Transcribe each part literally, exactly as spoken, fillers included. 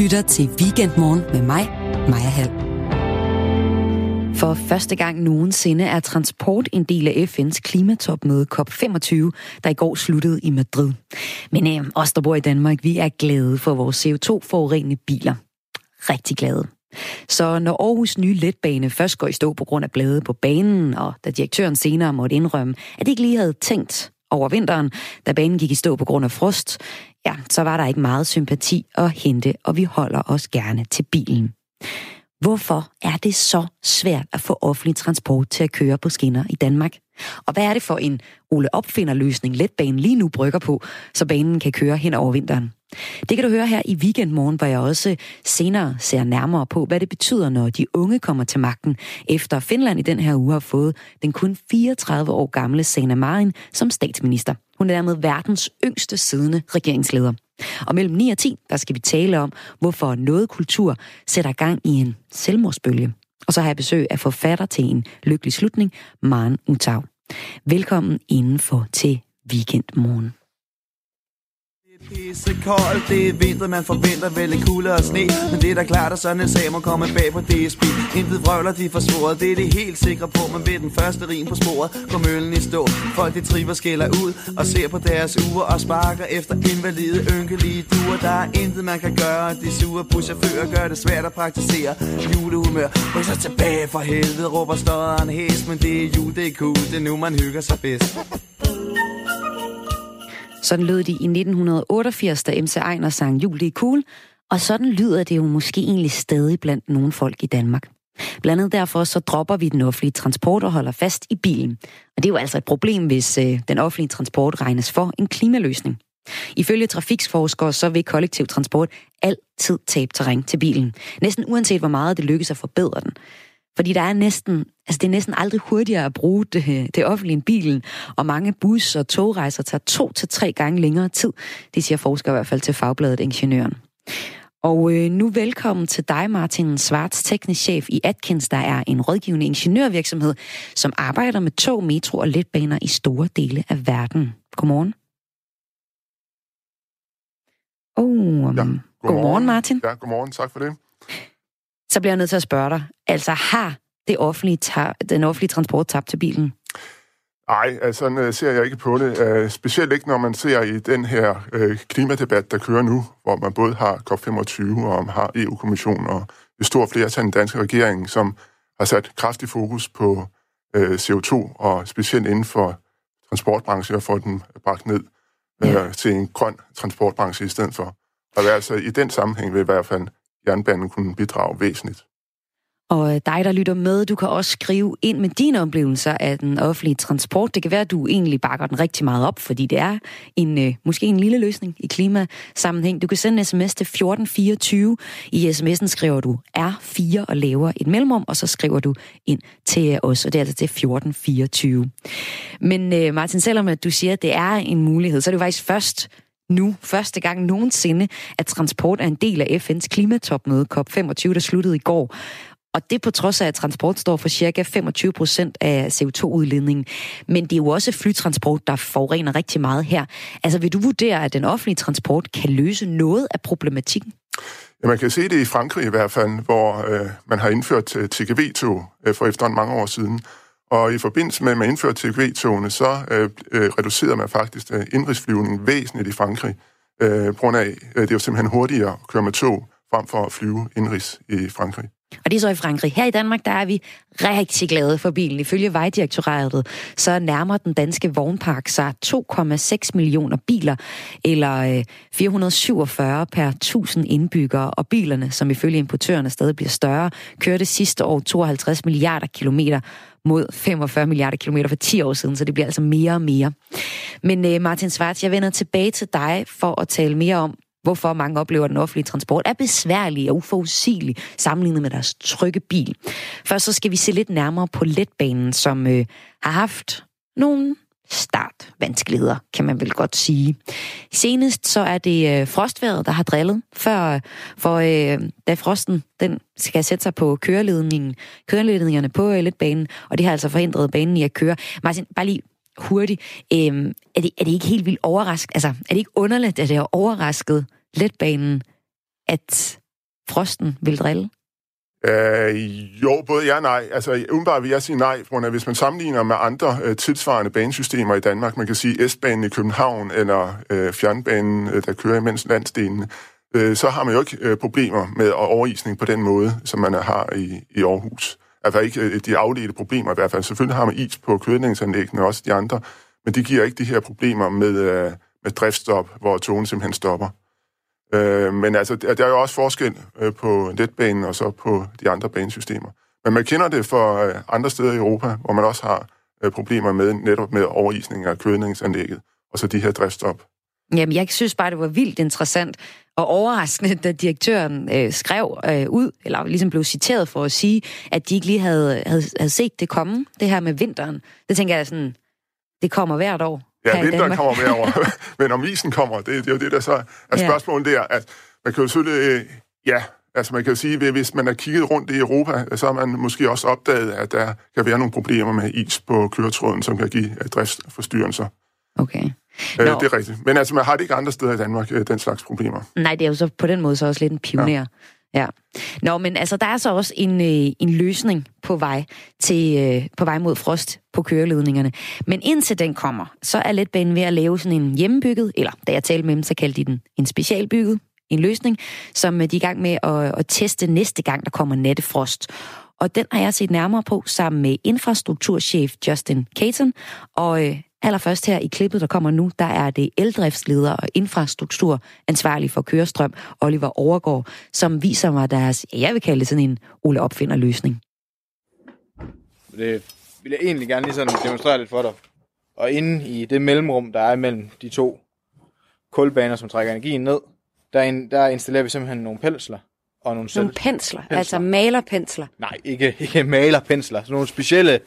lytter til Weekendmorgen med mig, Maja Hall. For første gang nogensinde er transport en del af F N's klimatopmøde C O P femogtyve, der i går sluttede i Madrid. Men øh, os, der bor i Danmark, vi er glade for vores C O to forurenende biler. Rigtig glade. Så når Aarhus nye letbane først går i stå på grund af blade på banen, og da direktøren senere måtte indrømme, at det ikke lige havde tænkt over vinteren, da banen gik i stå på grund af frost, ja, så var der ikke meget sympati at hente, og vi holder os gerne til bilen. Hvorfor er det så svært at få offentlig transport til at køre på skinner i Danmark? Og hvad er det for en Ole Opfinder-løsning, letbanen lige nu brygger på, så banen kan køre hen over vinteren? Det kan du høre her i Weekendmorgen, hvor jeg også senere ser nærmere på, hvad det betyder, når de unge kommer til magten, efter Finland i den her uge har fået den kun fireogtredive år gamle Sanna Marin som statsminister. Hun er dermed verdens yngste siddende regeringsleder. Og mellem ni og ti, der skal vi tale om, hvorfor noget kultur sætter gang i en selvmordsbølge. Og så har jeg besøg af forfatter til En lykkelig slutning, Maren Uthaug. Velkommen indenfor til Weekendmorgen. Pisse koldt, det er vinter, man forventer vel en kulde og sne. Men det er da klart, at sådan en sag må komme bag på D S B. Intet vrøvler, de får svoret, det er det helt sikre på. Men ved den første rim på sporet, går møllen i stå. Folk de triver skælder ud og ser på deres uger og sparker efter invalide, ynkelige duer. Der er intet man kan gøre, de sure buschauffører gør det svært at praktisere julehumør. Ryk så tilbage for helvede, råber stodderen hæs. Men det er jul, det er cool, det er nu man hygger sig bedst. Sådan lød de i nitten otteogfirs, da M C Einar sang Jul, det er cool, og sådan lyder det jo måske egentlig stadig blandt nogle folk i Danmark. Blandt andet derfor så dropper vi den offentlige transport og holder fast i bilen. Og det er jo altså et problem, hvis øh, den offentlige transport regnes for en klimaløsning. Ifølge trafiksforskere så vil kollektiv transport altid tabe terræn til bilen. Næsten uanset hvor meget det lykkes at forbedre den. Fordi der er næsten, altså det er næsten aldrig hurtigere at bruge det, det offentlige end bilen, og mange bus- og togrejser tager to til tre gange længere tid. Det siger forskere i hvert fald til Fagbladet Ingeniøren. Og øh, nu velkommen til dig, Martin Schwartz, teknisk chef i Atkins, der er en rådgivende ingeniørvirksomhed, som arbejder med tog, metro og letbaner i store dele af verden. Godmorgen. Oh, um, ja, godmorgen. godmorgen, Martin. Ja, godmorgen. Tak for det. Så bliver jeg nødt til at spørge dig, altså har det offentlige tab, den offentlige transport tabt til bilen? Nej, altså sådan ser jeg ikke på det. Uh, specielt ikke, når man ser i den her uh, klimadebat, der kører nu, hvor man både har C O P femogtyve og har E U-kommissionen og et stort flertal i den danske regering, som har sat kraftig fokus på uh, C O to, og specielt inden for transportbranchen, og få den bragt ned uh, ja. til en grøn transportbranche i stedet for. Og altså i den sammenhæng vil i hvert fald jernbanen kunne bidrage væsentligt. Og dig, der lytter med, du kan også skrive ind med dine oplevelser af den offentlige transport. Det kan være, at du egentlig bakker den rigtig meget op, fordi det er en, øh, måske en lille løsning i klimasammenhæng. Du kan sende en sms til fjorten fireogtyve. I sms'en skriver du R fire og laver et mellemrum, og så skriver du ind til os, og det er altså til fjorten fireogtyve. Men øh, Martin, selvom at du siger, at det er en mulighed, så er det jo faktisk først nu, første gang nogensinde, at transport er en del af F N's klimatopmøde C O P femogtyve, der sluttede i går. Og det på trods af, at transport står for cirka femogtyve procent af C O to udledningen. Men det er jo også flytransport, der forurener rigtig meget her. Altså vil du vurdere, at den offentlige transport kan løse noget af problematikken? Ja, man kan se det i Frankrig i hvert fald, hvor øh, man har indført T G V-tog øh, for efterhånden mange år siden. Og i forbindelse med, at man indførte T G V-togene, så øh, øh, reducerede man faktisk øh, indrigsflyvning væsentligt i Frankrig. Øh, på grund af, øh, det er jo simpelthen hurtigere at køre med tog, frem for at flyve indrigs i Frankrig. Og det er så i Frankrig. Her i Danmark, der er vi rigtig glade for bilen. Ifølge Vejdirektoratet, så nærmer den danske vognpark sig to komma seks millioner biler, eller fire hundrede syvogfyrre per tusind indbyggere. Og bilerne, som ifølge importørerne stadig bliver større, kørte sidste år tooghalvtreds milliarder kilometer mod femogfyrre milliarder kilometer for ti år siden, så det bliver altså mere og mere. Men Martin Schwartz, jeg vender tilbage til dig for at tale mere om, hvorfor mange oplever, at den offentlige transport er besværlig og uforudsigelig sammenlignet med deres trygge bil. Først så skal vi se lidt nærmere på letbanen, som øh, har haft nogle startvanskeligheder, kan man vel godt sige. Senest så er det øh, frostvejret, der har drillet, før, for øh, da frosten den skal sætte sig på køreledningen, køreledningerne på øh, letbanen, og det har altså forhindret banen i at køre. Martin, bare lige hurtigt, øh, er, det, er det ikke helt vildt overrasket, altså er det ikke underligt, at det har overrasket letbanen, at frosten vil drille? Øh, jo, både ja og nej. Altså, umiddelbart vil jeg sige nej, for hvis man sammenligner med andre øh, tilsvarende banesystemer i Danmark, man kan sige S-banen i København eller øh, fjernbanen, øh, der kører imens landsdelene, øh, så har man jo ikke øh, problemer med overisning på den måde, som man har i, i Aarhus. Altså ikke øh, de afledte problemer i hvert fald. Selvfølgelig har man is på kødningsanlæggene og også de andre, men de giver ikke de her problemer med, øh, med driftstop, hvor togene simpelthen stopper. Øh, men altså, der er jo også forskel øh, på letbanen og så på de andre banesystemer. Men man kender det for øh, andre steder i Europa, hvor man også har øh, problemer med netop med overisning af kødningsanlægget og så de her driftstop. Jamen, jeg synes bare, det var vildt interessant og overraskende, da direktøren øh, skrev øh, ud, eller ligesom blev citeret for at sige, at de ikke lige havde, havde, havde set det komme, det her med vinteren. Det tænker jeg sådan, det kommer hvert år. Ja, vinteren kommer hver år, men om isen kommer, det, det er jo det, der så er spørgsmålet der, at man kan jo selvfølgelig, øh, ja, altså man kan jo sige, at hvis man har kigget rundt i Europa, så har man måske også opdaget, at der kan være nogle problemer med is på køretråden, som kan give driftsforstyrrelser. Okay. Øh, det er rigtigt. Men altså, man har det ikke andre steder i Danmark, den slags problemer. Nej, det er jo så på den måde så også lidt en pioner. Ja. Ja. Nå, men altså, der er så også en, øh, en løsning på vej til øh, på vej mod frost på køreledningerne. Men indtil den kommer, så er letbanen ved at lave sådan en hjemmebygget, eller da jeg talte med dem, så kaldte de den en specialbygget, en løsning, som de er i gang med at, at teste næste gang, der kommer nattefrost. Og den har jeg set nærmere på sammen med infrastrukturchef Justin Caton, og øh, allerførst her i klippet, der kommer nu, der er det eldriftsleder og infrastrukturansvarlig for kørestrøm, Oliver Overgaard, som viser mig deres, jeg vil kalde det sådan en Ole Opfinder-løsning. Det vil jeg egentlig gerne lige sådan demonstrere lidt for dig. Og inde i det mellemrum, der er mellem de to kulbaner, som trækker energien ned, der, in, der installerer vi simpelthen nogle pensler. Og nogle, nogle pensler, pensler, altså malerpensler? Nej, ikke, ikke malerpensler. Sådan nogle specielle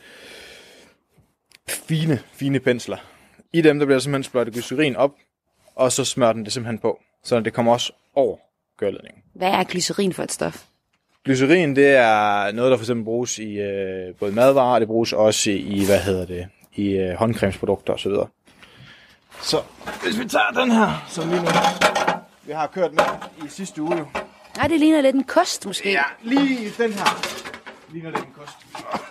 fine, fine pensler. I dem, der bliver simpelthen sprøjtet glycerin op, og så smører den det simpelthen på, så det kommer også over køreledningen. Hvad er glycerin for et stof? Glycerin, det er noget, der for eksempel bruges i øh, både madvarer, og det bruges også i, hvad hedder det, i øh, håndcremesprodukter osv. Så hvis vi tager den her, som lige nu, vi har kørt med i sidste uge. Nej, det ligner lidt en kost, måske. Ja, lige den her ligner lidt en kost.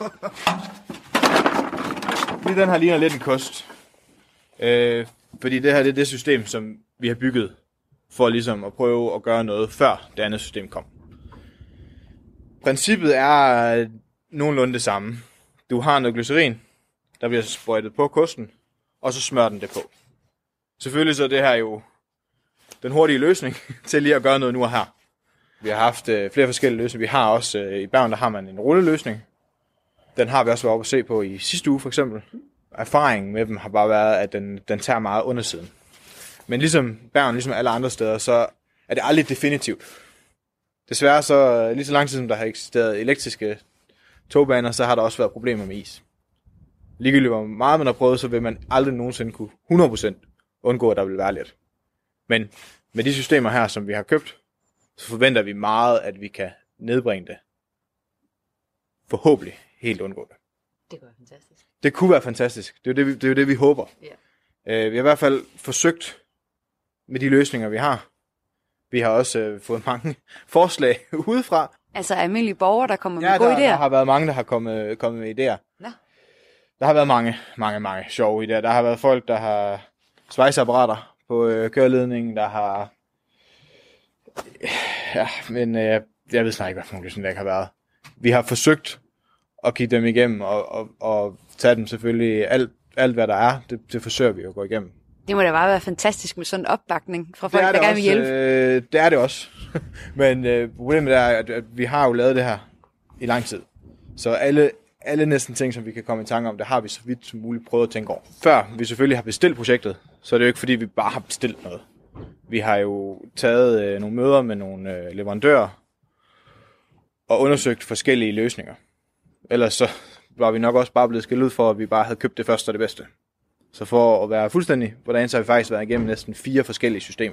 Lige den her ligner lidt en kost. Øh, fordi det her det er det system, som vi har bygget for ligesom at prøve at gøre noget, før det andet system kom. Princippet er nogenlunde det samme. Du har noget glycerin, der bliver sprøjtet på kosten, og så smører den det på. Selvfølgelig så er det her jo den hurtige løsning til lige at gøre noget nu og her. Vi har haft øh, flere forskellige løsninger. Vi har også øh, i Bergen, der har man en rulleløsning. Den har vi også været oppe at se på i sidste uge for eksempel. Erfaringen med dem har bare været, at den, den tager meget undersiden. Men ligesom Bergen, ligesom alle andre steder, så er det aldrig definitivt. Desværre så, lige så lang tid som der har eksisteret elektriske togbaner, så har der også været problemer med is. Ligegyldigt hvor meget man har prøvet, så vil man aldrig nogensinde kunne hundrede procent undgå, at der vil være let. Men med de systemer her, som vi har købt, så forventer vi meget, at vi kan nedbringe det. Forhåbentlig helt undgå det. Det kunne være fantastisk. Det kunne være fantastisk. Det er jo det, vi, det, er jo det, vi håber. Yeah. Uh, vi har i hvert fald forsøgt med de løsninger, vi har. Vi har også uh, fået mange forslag udefra. Altså almindelige borgere, der kommer ja, med gode der, idéer? der har været mange, der har kommet, kommet med idéer. Nå. Der har været mange, mange, mange sjove idéer. Der har været folk, der har svejseapparater på øh, køreledningen, der har... Ja, men øh, jeg ved snart ikke, hvad for nogle løsninger der ikke har været. Vi har forsøgt at kigge dem igennem, og, og, og tage dem selvfølgelig. Alt, alt hvad der er, det, det forsøger vi at gå igennem. Det må da bare være fantastisk med sådan en opbakning fra folk, der gerne vil hjælpe. Øh, det er det også. Men øh, problemet er, at, at vi har jo lavet det her i lang tid. Så alle, alle næsten ting, som vi kan komme i tanke om, det har vi så vidt som muligt prøvet at tænke over. Før vi selvfølgelig har bestilt projektet, så er det jo ikke fordi, vi bare har bestilt noget. Vi har jo taget øh, nogle møder med nogle øh, leverandører og undersøgt forskellige løsninger. Ellers så var vi nok også bare blevet skældt ud for, at vi bare havde købt det første og det bedste. Så for at være fuldstændig på dagen, så har vi faktisk været igennem næsten fire forskellige systemer.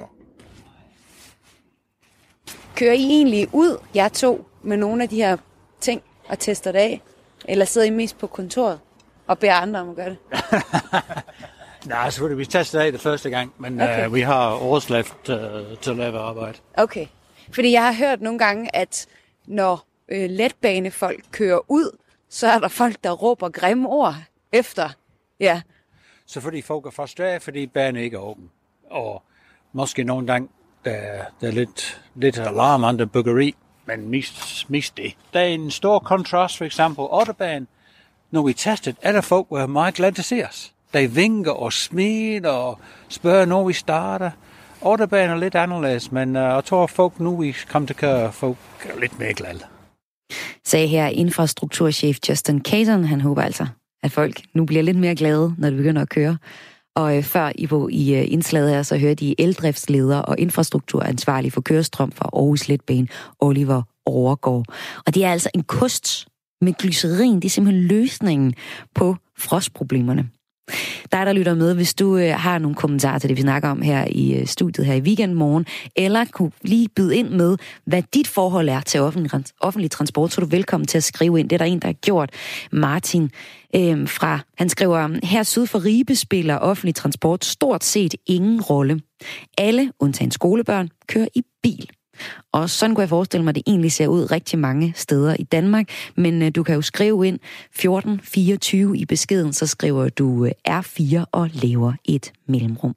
Kører I egentlig ud, jer to, med nogle af de her ting og tester det af? Eller sidder I mest på kontoret og beder andre om at gøre det? Nej, selvfølgelig. Vi testede af det første gang, men okay. uh, vi har overslæft uh, til at lave arbejde. Okay. Fordi jeg har hørt nogle gange, at når øh, letbanefolk kører ud, så er der folk, der råber grimme ord efter. Ja. Så fordi folk er frustreret, fordi banen ikke er åben. Og måske nogle gange, der, der er lidt, lidt alarm andre byggeri, men mest, mest det. Der er en stor kontrast, for eksempel Autobahn. Når vi testede, er der folk, der er meget glade til at se os. De vinker og smiler og spørger, når vi starter. Autobahn er lidt anderledes, men uh, jeg tror, at folk nu, vi kommer til at køre, folk er lidt mere glade. Sagde her infrastrukturchef Justin Caton. Han håber altså, at folk nu bliver lidt mere glade, når det begynder at køre. Og øh, før I på i øh, indslaget her, så hørte I eldriftsleder og infrastrukturansvarlig for kørestrøm fra Aarhus Letbane, Oliver Overgaard. Og det er altså en kost med glycerin. Det er simpelthen løsningen på frostproblemerne. Dig, der lytter med, hvis du øh, har nogle kommentarer til det, vi snakker om her i øh, studiet her i Weekendmorgen, eller kunne lige byde ind med, hvad dit forhold er til offentlig, offentlig transport, så er du velkommen til at skrive ind. Det er der en, der har gjort. Martin øh, fra, han skriver, her syd for Ribe spiller offentlig transport stort set ingen rolle. Alle, undtagen skolebørn, kører i bil. Og sådan kunne jeg forestille mig, at det egentlig ser ud rigtig mange steder i Danmark. Men øh, du kan jo skrive ind fjorten fireogtyve i beskeden, så skriver du øh, R fire og laver et mellemrum.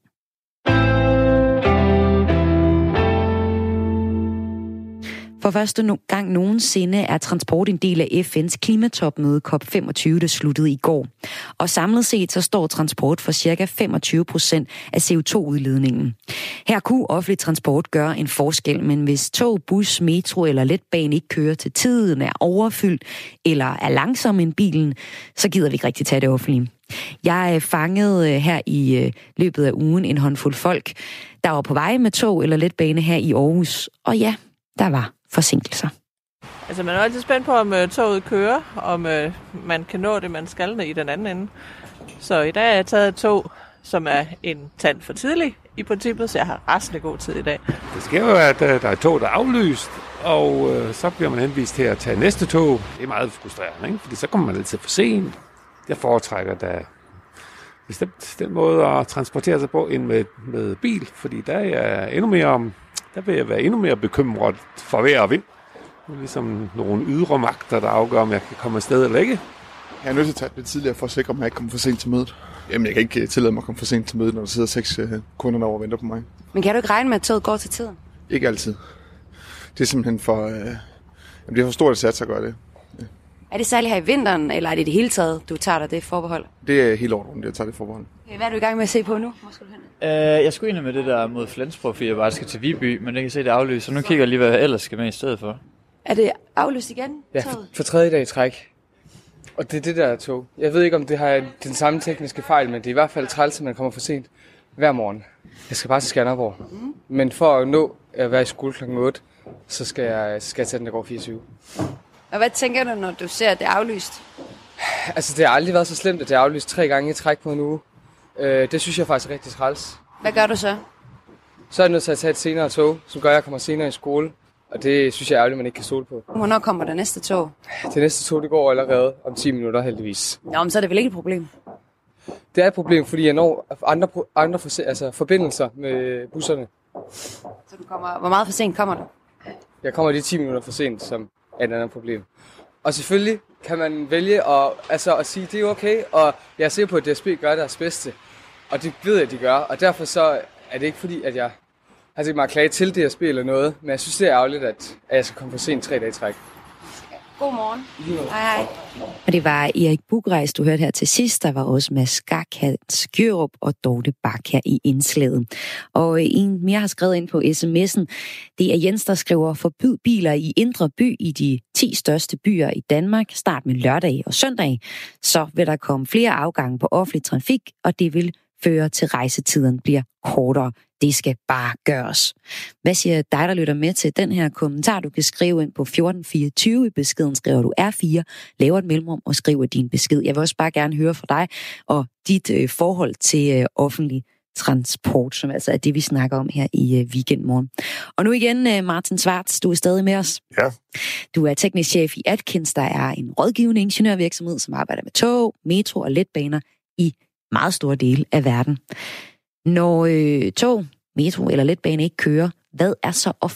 For første gang nogensinde er transport en del af F N's klimatopmøde COP femogtyve, der sluttede i går. Og samlet set så står transport for ca. femogtyve procent af C O to udledningen. Her kunne offentlig transport gøre en forskel, men hvis tog, bus, metro eller letbane ikke kører til tiden, er overfyldt eller er langsom end bilen, så gider vi ikke rigtig tage det offentlige. Jeg fangede her i løbet af ugen en håndfuld folk, der var på vej med tog eller letbane her i Aarhus. Og ja, der var forsinkelser. Altså man er altid spændt på, om uh, toget kører, om uh, man kan nå det, man skal i den anden ende. Så i dag har jeg taget et tog, som er en tand for tidlig i princippet, så jeg har resten god tid i dag. Det sker jo, at uh, der er et tog, der er aflyst, og uh, så bliver man henvist til at tage næste tog. Det er meget frustrerende, ikke? Fordi så kommer man altid for sent. Jeg foretrækker da bestemt den måde at transportere sig på end med, med bil, fordi der er endnu mere... Der vil jeg være endnu mere bekymret for vejr og vind. Det er ligesom nogle ydre magter, der afgør, om jeg kan komme afsted eller ikke. Jeg er nødt til at tage det lidt tidligere for at sikre, at jeg ikke kommer for sent til mødet. Jamen, jeg kan ikke tillade mig at komme for sent til mødet, når der sidder seks kunder over og venter på mig. Men kan du ikke regne med, at toget går til tiden? Ikke altid. Det er simpelthen for... Øh, jamen, det er for stort et sats at gøre det. Ja. Er det særligt her i vinteren, eller er det det hele taget, du tager dig det forbehold? Det er helt ordentligt, jeg tager det forbehold. Okay, hvad er du i gang med at se på nu? Hvor skal du hen? Uh, jeg skulle ind med det der mod Flensborg, fordi jeg bare skal til Viby, men det kan se, det er aflyst, så nu kigger jeg lige, hvad jeg ellers skal med i stedet for. Er det aflyst igen? Ja, for, for tredje dag i træk. Og det er det der tog. Jeg ved ikke, om det har den samme tekniske fejl, men det er i hvert fald træls, at man kommer for sent hver morgen. Jeg skal bare til Skanderborg. Mm. Men for at nå at være i skole klokken otte, så skal jeg, skal jeg tage den, der går fireogtyve. Og hvad tænker du, når du ser, at det er aflyst? Altså, det har aldrig været så slemt, at det er aflyst tre gange i træk på en uge. Øh, det synes jeg faktisk er rigtig træls. Hvad gør du så? Så er jeg nødt til at tage et senere tog, som gør, at jeg kommer senere i skole. Og det synes jeg er ærgerligt, man ikke kan stole på. Hvornår kommer der næste tog? Det næste tog, det går allerede om ti minutter, heldigvis. Nå, men så er det vel ikke et problem? Det er et problem, fordi jeg når andre, andre for, altså forbindelser med busserne. Så du kommer... Hvor meget for sent kommer du? Jeg kommer lige ti minutter for sent, som er et andet problem. Og selvfølgelig kan man vælge at, altså, at sige, at det er okay, og jeg er sikker på, at D S B gør deres bedste. Og det ved jeg, at de gør, og derfor så er det ikke fordi, at jeg har tænkt mig at klage til D S B eller noget, men jeg synes, det er ærgerligt, at, at jeg skal komme for sent tre dage i træk. God morgen. Hej, hej. Og det var Erik Bugrejs, du hørte her til sidst. Der var også Mads Skak, Hans Gjørup og Dorte Bak her i indslaget. Og en mere har skrevet ind på sms'en. Det er Jens, der skriver, forbyd biler i indre by i de ti største byer i Danmark. Start med lørdag og søndag. Så vil der komme flere afgange på offentlig trafik, og det vil føre til rejsetiden bliver kortere. Det skal bare gøres. Hvad siger dig, der lytter med til den her kommentar? Du kan skrive ind på fjorten fireogtyve i beskeden, skriver du R fire, laver et mellemrum og skriver din besked. Jeg vil også bare gerne høre fra dig og dit øh, forhold til øh, offentlig transport, som altså er det, vi snakker om her i øh, Weekendmorgen. Og nu igen, øh, Martin Svarts, du er stadig med os. Ja. Du er teknisk chef i Atkins, der er en rådgivende ingeniørvirksomhed, som arbejder med tog, metro og letbaner i meget store dele af verden. Når øh, tog, metro eller letbane ikke kører, hvad er så ofte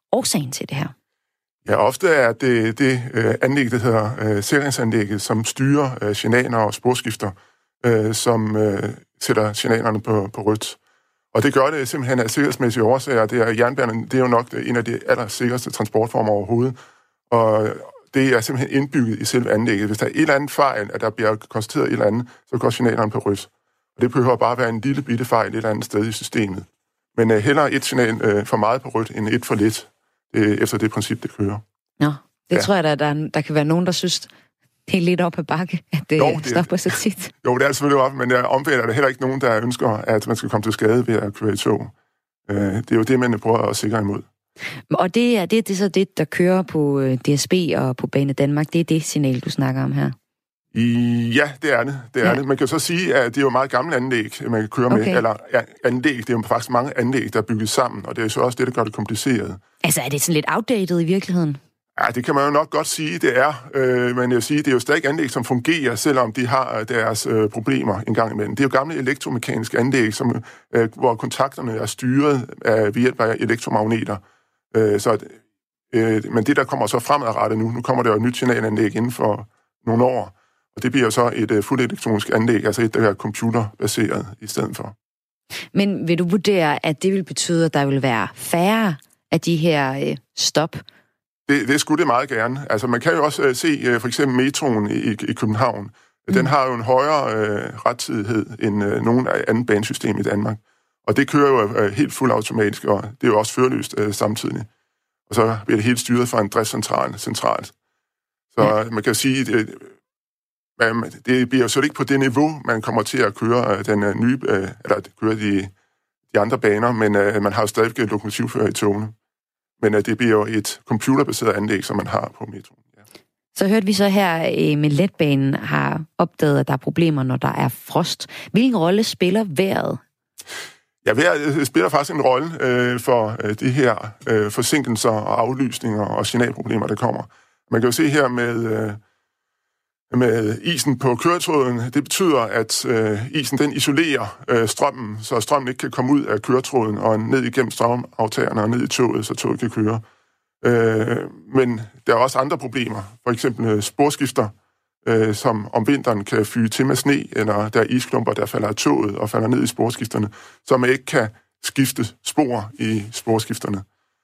årsagen til det her? Ja, ofte er det det øh, anlæg, der hedder øh, sikringsanlægget, som styrer øh, signaler og sporskifter, øh, som øh, sætter signalerne på, på rødt. Og det gør det simpelthen af sikkerhedsmæssige årsager. Det er jernbanen, det er jo nok en af de allersikreste transportformer overhovedet. Og det er simpelthen indbygget i selve anlægget. Hvis der er et eller andet fejl, at der bliver konstateret et eller andet, så går signalerne på rødt. Og det behøver bare være en lille bitte fejl et eller andet sted i systemet. Men uh, hellere et signal uh, for meget på rødt, end et for lidt, uh, efter det princip, det kører. Nå, det ja. tror jeg, der, der, der kan være nogen, der synes, det er lidt op ad bakke, at det, jo, det stopper så tit. Jo, det er selvfølgelig op, men uh, omvendt er der heller ikke nogen, der ønsker, at man skal komme til skade ved at køre i tog. Uh, det er jo det, man prøver at sikre imod. Og det er, det er det så det, der kører på D S B og på Bane Danmark. Det er det signal, du snakker om her. I, ja, det er det. det, er ja. det. Man kan så sige, at det er jo meget gamle anlæg, man kan køre okay. med. Eller ja, anlæg, det er jo faktisk mange anlæg, der er bygget sammen, og det er så også det, der gør det kompliceret. Altså, er det sådan lidt outdated i virkeligheden? Ja, det kan man jo nok godt sige, det er. Øh, men jeg vil sige, det er jo stadig anlæg, som fungerer, selvom de har deres øh, problemer en gang imellem. Det er jo gamle elektromekaniske anlæg, som, øh, hvor kontakterne er styret af, ved hjælp af elektromagneter. Øh, så, øh, men det, der kommer så fremadrettet nu, nu kommer der jo et nyt signalanlæg inden for nogle år, og det bliver så et uh, fuldt elektronisk anlæg, altså et, der er computerbaseret i stedet for. Men vil du vurdere, at det vil betyde, at der vil være færre af de her øh, stop? Det, det skulle det meget gerne. Altså man kan jo også uh, se uh, for eksempel metroen i, i København. Mm. Den har jo en højere uh, rettidighed end uh, nogen af anden banesystem i Danmark. Og det kører jo uh, helt fuldautomatisk, og det er jo også førerløst uh, samtidig. Og så bliver det helt styret fra en driftscentral centralt. Så ja. man kan sige, det, det bliver jo så ikke på det niveau, man kommer til at køre den nye, eller køre de, de andre baner, men man har jo stadig et lokomotivfører i togene. Men det bliver jo et computerbaseret anlæg, som man har på metroen. Ja. Så hørte vi så her med letbanen har opdaget, at der er problemer, når der er frost. Hvilken rolle spiller vejret? Ja, vejret spiller faktisk en rolle øh, for øh, de her øh, forsinkelser og aflysninger og signalproblemer, der kommer. Man kan jo se her med... Øh, med isen på køretråden. Det betyder, at øh, isen den isolerer øh, strømmen, så strømmen ikke kan komme ud af køretråden og ned igennem strømaftagerne og ned i toget, så toget kan køre. Øh, men der er også andre problemer. For eksempel øh, sporskifter, øh, som om vinteren kan fyge til med sne, eller der er isklumper, der falder af toget og falder ned i sporskifterne, så man ikke kan skifte spor i sporskifterne.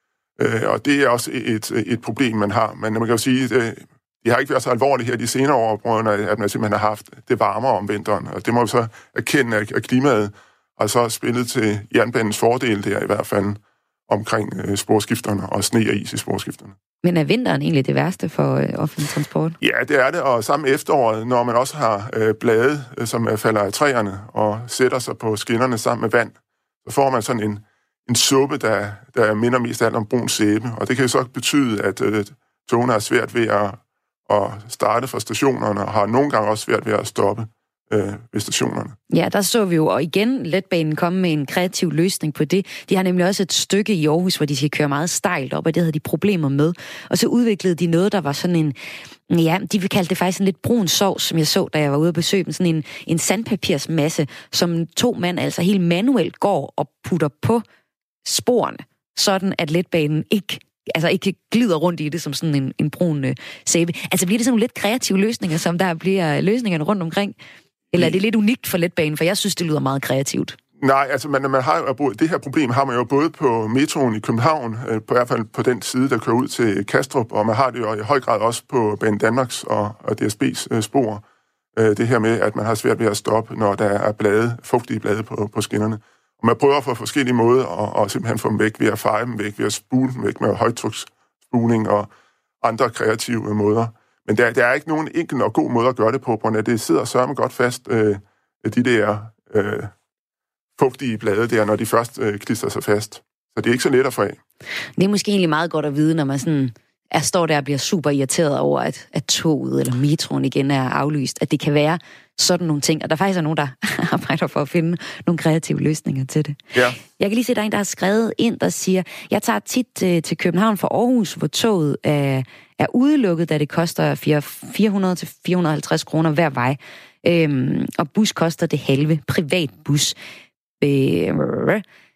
Øh, og det er også et, et problem, man har. Men man kan jo sige, at de har ikke været så alvorlige her de senere år, på grund af, at man simpelthen har haft det varmere om vinteren. Og det må vi så erkende, at klimaet har så spillet til jernbanens fordel der i hvert fald omkring øh, sporskifterne og sne og is i sporskifterne. Men er vinteren egentlig det værste for øh, offentlig transport? Ja, det er det. Og samme efteråret, når man også har øh, blade, øh, som falder af træerne og sætter sig på skinnerne sammen med vand, så får man sådan en, en suppe, der, der minder mest af alt om brun sæbe. Og det kan jo så betyde, at øh, togene er svært ved at og starte fra stationerne, og har nogle gange også svært ved at stoppe øh, ved stationerne. Ja, der så vi jo, og igen, letbanen komme med en kreativ løsning på det. De har nemlig også et stykke i Aarhus, hvor de skal køre meget stejlt op, og det havde de problemer med. Og så udviklede de noget, der var sådan en, ja, de vil kalde det faktisk en lidt brun sovs, som jeg så, da jeg var ude at besøge dem, sådan en, en sandpapirsmasse, som to mand altså helt manuelt går og putter på sporene, sådan at letbanen ikke altså ikke glider rundt i det som sådan en, en brun øh, sæbe. Altså bliver det sådan nogle lidt kreative løsninger, som der bliver løsningerne rundt omkring? Eller er det lidt unikt for letbanen? For jeg synes, det lyder meget kreativt. Nej, altså man, man har jo, det her problem har man jo både på metroen i København, øh, på i hvert fald på den side, der kører ud til Kastrup, og man har det jo i høj grad også på Bane Danmarks og, og D S B's øh, spor. Øh, det her med, at man har svært ved at stoppe, når der er blade, fugtige blade på, på skinnerne. Og man prøver på forskellige måder at, at simpelthen få dem væk ved at feje dem væk, ved at spule dem væk med højtryksspulning og andre kreative måder. Men der, der er ikke nogen enkel og god måde at gøre det på, på at det sidder sørme godt fast, øh, de der øh, fugtige blade der, når de først øh, klister sig fast. Så det er ikke så let at få af. Det er måske egentlig meget godt at vide, når man sådan er, står der og bliver super irriteret over, at, at toget eller metroen igen er aflyst, at det kan være sådan nogle ting, og der faktisk er nogen, der arbejder for at finde nogle kreative løsninger til det. Ja. Jeg kan lige se, der er en, der har skrevet ind, der siger, jeg tager tit til, til København fra Aarhus, hvor toget er, er udelukket, da det koster fire hundrede til fire hundrede og halvtreds kroner hver vej, øhm, og bus koster det halve, privat bus. Øh,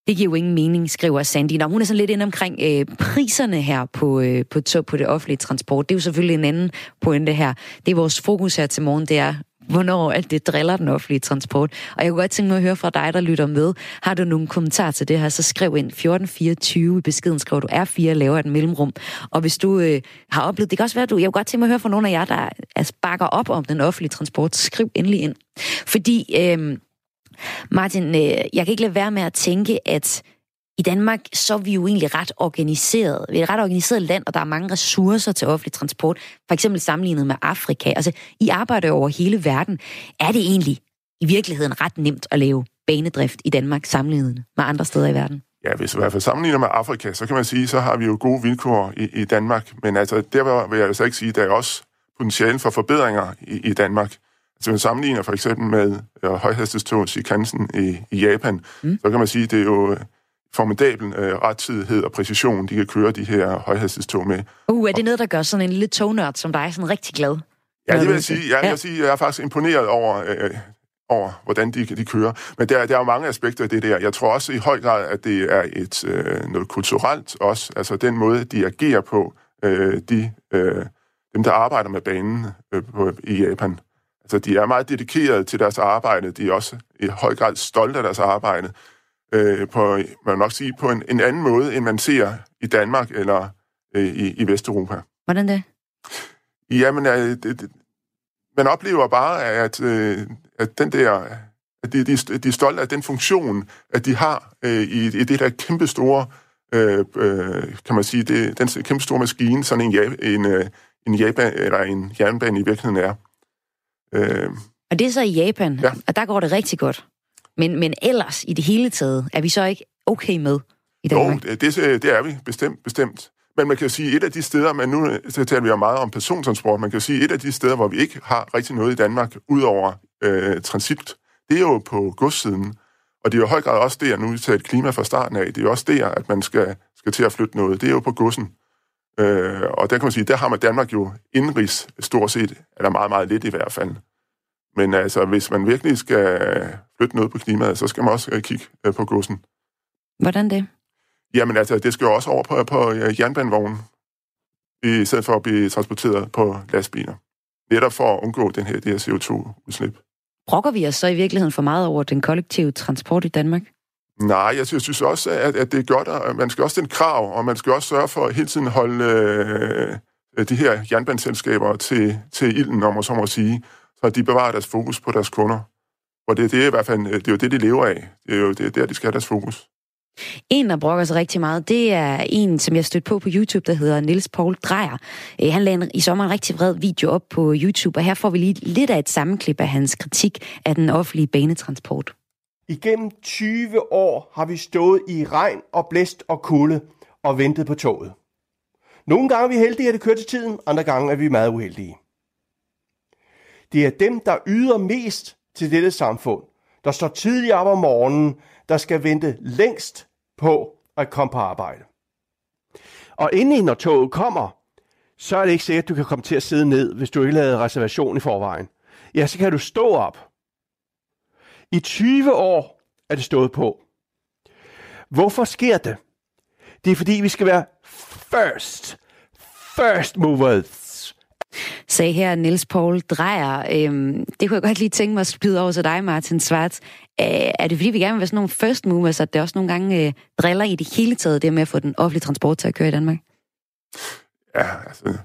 Det giver jo ingen mening, skriver Sandy. Nå, hun er sådan lidt inde omkring øh, priserne her på, øh, på, tog, på det offentlige transport. Det er jo selvfølgelig en anden pointe her. Det er vores fokus her til morgen, det er, hvornår at det driller den offentlige transport. Og jeg kunne godt tænke mig at høre fra dig, der lytter med. Har du nogle kommentarer til det her, så skriv ind fjorten fireogtyve i beskeden, skriver du R fire, laver et mellemrum. Og hvis du øh, har oplevet, det kan også være, at du, jeg kunne godt tænke mig at høre fra nogle af jer, der altså, bakker op om den offentlige transport, skriv endelig ind. Fordi, øh, Martin, øh, jeg kan ikke lade være med at tænke, at i Danmark, så er vi jo egentlig ret organiseret. Vi er et ret organiseret land, og der er mange ressourcer til offentlig transport. For eksempel sammenlignet med Afrika. Altså, I arbejder over hele verden. Er det egentlig i virkeligheden ret nemt at lave banedrift i Danmark sammenlignet med andre steder i verden? Ja, hvis vi i hvert fald sammenligner med Afrika, så kan man sige, så har vi jo gode vilkår i, i Danmark. Men altså, der vil jeg altså ikke sige, der er også potentiale for forbedringer i, i Danmark. Altså, hvis man sammenligner for eksempel med øh, højhastighedstog Shinkansen i, i Japan, mm. så kan man sige, det er jo formidabel øh, rettidighed og præcision, de kan køre de her højhastighedstog med. Uh, er det noget, der gør sådan en lille tognørd som dig sådan rigtig glad? Ja, det vil jeg sige. Jeg, jeg, vil sige, jeg er faktisk imponeret over, øh, over hvordan de, de kører. Men der, der er jo mange aspekter af det der. Jeg tror også i høj grad, at det er et øh, noget kulturelt også. Altså den måde, de agerer på, øh, de, øh, dem der arbejder med banen øh, på, i Japan. Altså de er meget dedikerede til deres arbejde. De er også i høj grad stolte af deres arbejde. Øh, på, man vil nok sige, på en, en anden måde, end man ser i Danmark eller øh, i, i Vesteuropa. Hvordan det? Jamen, øh, det, det, man oplever bare, at, øh, at den der, at de, de, de er stolte af den funktion, at de har øh, i, i det der kæmpe store, øh, øh, kan man sige, det, den kæmpe store maskine, sådan en, en, øh, en, Japan, eller en jernbane i virkeligheden er. Øh, og det er så i Japan, ja. Og der går det rigtig godt. Men, men ellers, i det hele taget, er vi så ikke okay med i Danmark? Jo, det, det er vi bestemt, bestemt. Men man kan jo sige, et af de steder, man nu så taler vi jo meget om persontransport, man kan jo sige, et af de steder, hvor vi ikke har rigtig noget i Danmark, udover øh, transit, det er jo på godssiden. Og det er jo i høj grad også der, nu vi tager et klima fra starten af, det er jo også der, at man skal, skal til at flytte noget. Det er jo på godsen. Øh, og der kan man sige, der har man Danmark jo indrigs stort set, eller meget, meget lidt i hvert fald. Men altså, hvis man virkelig skal flytte noget på klimaet, så skal man også kigge på godsen. Hvordan det? Jamen altså, det skal jo også over på, på jernbanevognen, i stedet for at blive transporteret på lastbiler. Netop for at undgå den her, det her C O to udslip. Brokker vi os så i virkeligheden for meget over den kollektive transport i Danmark? Nej, jeg synes, jeg synes også, at, at det er godt, og man skal også stille krav, og man skal også sørge for at hele tiden holde øh, de her jernbaneselskaber til, til ilden, om man så må sige, så de bevarer deres fokus på deres kunder. Og det, det er i hvert fald, det er jo det, de lever af. Det er jo det, der, de skal have deres fokus. En, der brokker sig rigtig meget, det er en, som jeg stødte på på YouTube, der hedder Niels Paul Dreyer. Han lagde i sommer en rigtig vred video op på YouTube, og her får vi lige lidt af et sammenklip af hans kritik af den offentlige banetransport. Igennem tyve år har vi stået i regn og blæst og kulde og ventet på toget. Nogle gange er vi heldige, at det kører til tiden, andre gange er vi meget uheldige. Det er dem, der yder mest til dette samfund, der står tidligt op om morgenen, der skal vente længst på at komme på arbejde. Og inden når toget kommer, så er det ikke sikkert, at du kan komme til at sidde ned, hvis du ikke lavede reservation i forvejen. Ja, så kan du stå op. I tyve år er det stået på. Hvorfor sker det? Det er fordi, vi skal være first. First movers. Sagde her Niels Paul Dreyer. Øhm, det kunne jeg godt lige tænke mig at spide over til dig, Martin Schwartz. Øh, er det fordi, vi gerne vil være sådan nogle first movers, at det også nogle gange øh, driller i det hele taget, det med at få den offentlige transport til at køre i Danmark? Ja, altså...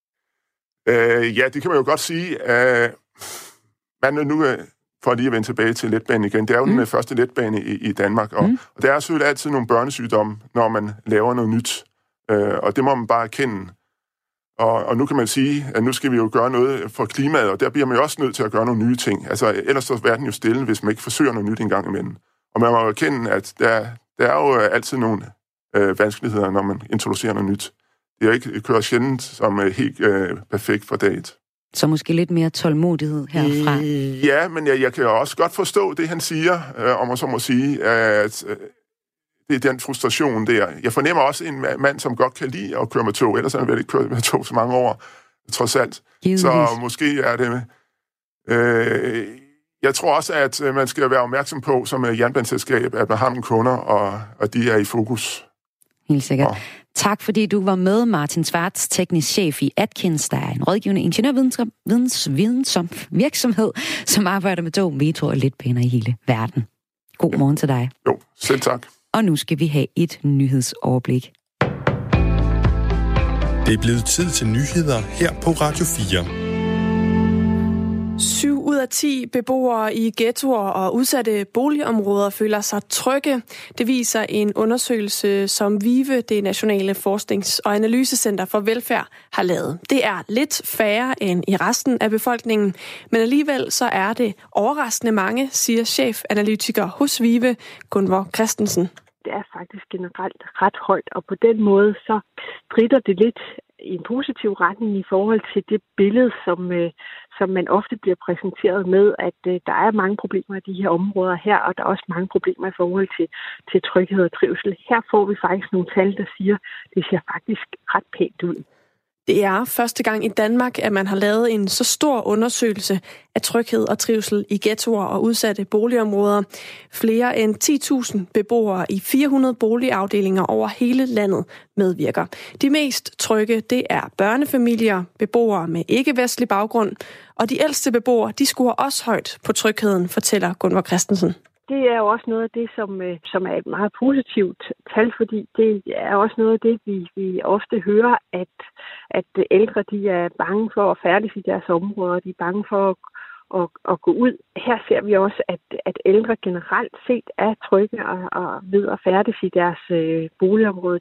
Øh, ja, det kan man jo godt sige. Øh, man nu... Øh, for lige at vende tilbage til letbanen igen. Det er jo mm. den første letbane i, i Danmark, og, mm. og der er selvfølgelig altid nogle børnesygdomme, når man laver noget nyt. Øh, og det må man bare erkende. Og, og nu kan man sige, at nu skal vi jo gøre noget for klimaet, og der bliver man jo også nødt til at gøre nogle nye ting. Altså, ellers så er verden jo stille, hvis man ikke forsøger noget nyt en gang imellem. Og man må jo erkende, at der, der er jo altid nogle øh, vanskeligheder, når man introducerer noget nyt. Det er jo ikke kører sjældent som øh, helt øh, perfekt for daget. Så måske lidt mere tålmodighed herfra. Ja, men jeg, jeg kan også godt forstå det, han siger, øh, om man så må sige, at øh, det er den frustration der. Jeg fornemmer også en mand, som godt kan lide at køre med tog, ellers har han vel ikke kørt med tog så mange år, trods alt. Givetvis. Så måske er det... Øh, Jeg tror også, at man skal være opmærksom på som jernbaneselskab, at man har nogle kunder, og, og de er i fokus. Helt sikkert. Og tak fordi du var med, Martin Schwartz, teknisk chef i Atkins, der er en rådgivende ingeniørvidensom virksomhed, som arbejder med tog, metro og letbaner i hele verden. God morgen til dig. Jo, selv tak. Og nu skal vi have et nyhedsoverblik. Det er blevet tid til nyheder her på Radio fire. Syv ud af ti beboere i ghettoer og udsatte boligområder føler sig trygge. Det viser en undersøgelse, som VIVE, det nationale forsknings- og analysecenter for velfærd, har lavet. Det er lidt færre end i resten af befolkningen, men alligevel så er det overraskende mange, siger chefanalytiker hos VIVE, Gunvor Christensen. Det er faktisk generelt ret højt, og på den måde så stritter det lidt i en positiv retning i forhold til det billede, som, øh, som man ofte bliver præsenteret med, at øh, der er mange problemer i de her områder her, og der er også mange problemer i forhold til, til tryghed og trivsel. Her får vi faktisk nogle tal, der siger, at det ser faktisk ret pænt ud. Det er første gang i Danmark, at man har lavet en så stor undersøgelse af tryghed og trivsel i ghettoer og udsatte boligområder. Flere end ti tusind beboere i fire hundrede boligafdelinger over hele landet medvirker. De mest trygge, det er børnefamilier, beboere med ikke-vestlig baggrund, og de ældste beboere, de scorer også højt på trygheden, fortæller Gunvor Christensen. Det er jo også noget af det, som, som er et meget positivt tal, fordi det er også noget af det, vi, vi ofte hører, at, at ældre de er bange for at færdes i deres områder, de er bange for at, at, at gå ud. Her ser vi også, at, at ældre generelt set er trygge og, og ved at færdes i deres øh, boligområde.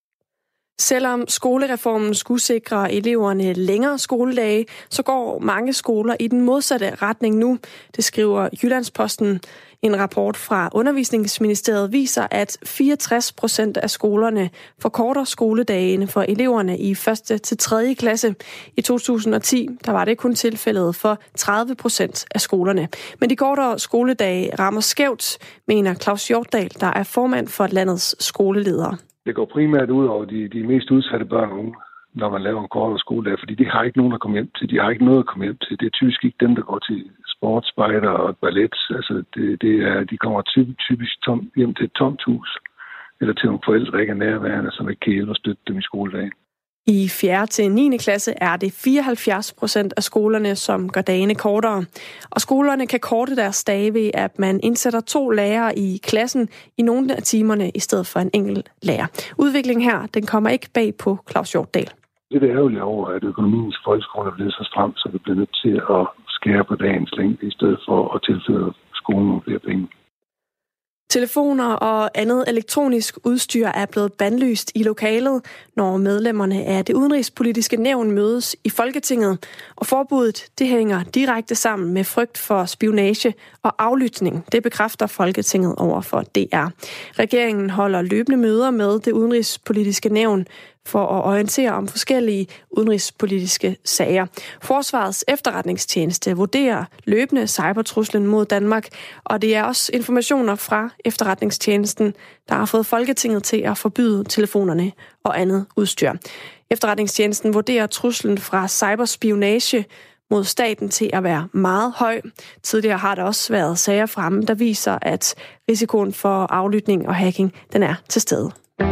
Selvom skolereformen skulle sikre eleverne længere skoledage, så går mange skoler i den modsatte retning nu. Det skriver Jyllandsposten. En rapport fra Undervisningsministeriet viser, at fireogtres procent af skolerne forkorter skoledagene for eleverne i første til tredje klasse. I to tusind og ti der var det kun tilfældet for tredive procent af skolerne. Men de kortere skoledage rammer skævt, mener Claus Hjortdal, der er formand for landets skoleledere. Det går primært ud over de, de mest udsatte børn og unge, når man laver en kortere skoledag, fordi de har ikke nogen at komme hjem til. De har ikke noget at komme hjem til. Det er typisk ikke dem, der går til sport, spejder og ballet. Altså, det, det er, de kommer typisk, typisk tom, hjem til et tomt hus, eller til nogle forældre, der ikke er nærværende, som ikke kan hjælpe og støtte dem i skoledagen. I fjerde til niende klasse er det fireoghalvfjerds procent af skolerne, som gør dagene kortere. Og skolerne kan korte deres dage ved, at man indsætter to lærere i klassen i nogle af timerne i stedet for en enkelt lærer. Udviklingen her, den kommer ikke bag på Claus Hjortdal. Det er ærgerligt over, at økonomien i folkeskolen er blevet så stram, så vi bliver nødt til at skære på dagens længde, i stedet for at tilføre skolen nogle flere penge. Telefoner og andet elektronisk udstyr er blevet bandlyst i lokalet, når medlemmerne af det udenrigspolitiske nævn mødes i Folketinget. Og forbuddet, det hænger direkte sammen med frygt for spionage og aflytning. Det bekræfter Folketinget over for D R. Regeringen holder løbende møder med det udenrigspolitiske nævn for at orientere om forskellige udenrigspolitiske sager. Forsvarets efterretningstjeneste vurderer løbende cybertruslen mod Danmark, og det er også informationer fra efterretningstjenesten, der har fået Folketinget til at forbyde telefonerne og andet udstyr. Efterretningstjenesten vurderer truslen fra cyberspionage mod staten til at være meget høj. Tidligere har der også været sager fremme, der viser, at risikoen for aflytning og hacking, den er til stede.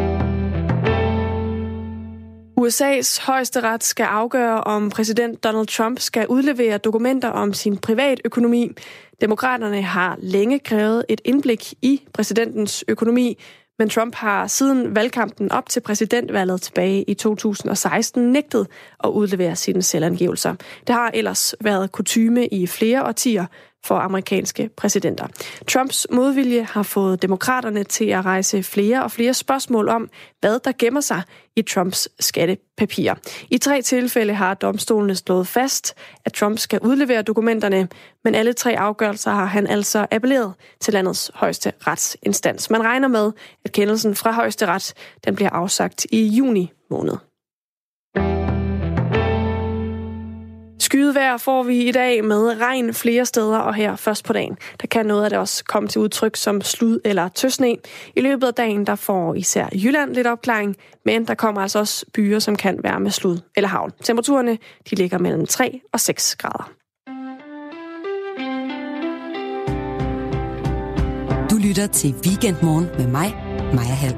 U S A's højesteret skal afgøre, om præsident Donald Trump skal udlevere dokumenter om sin privatøkonomi. Demokraterne har længe krævet et indblik i præsidentens økonomi, men Trump har siden valgkampen op til præsidentvalget tilbage i to tusind og seksten nægtet at udlevere sine selvangivelser. Det har ellers været kutyme i flere årtier for amerikanske præsidenter. Trumps modvilje har fået demokraterne til at rejse flere og flere spørgsmål om, hvad der gemmer sig i Trumps skattepapirer. I tre tilfælde har domstolene slået fast, at Trump skal udlevere dokumenterne, men alle tre afgørelser har han altså appelleret til landets højeste retsinstans. Man regner med, at kendelsen fra højesteret den bliver afsagt i juni måned. Skyet vejr får vi i dag med regn flere steder, og her først på dagen. Der kan noget af det også komme til udtryk som slud eller tøsne. I løbet af dagen der får især Jylland lidt opklaring, men der kommer altså også byer, som kan være med slud eller hagl. Temperaturerne de ligger mellem tre og seks grader. Du lytter til Weekendmorgen med mig, Maja Hall.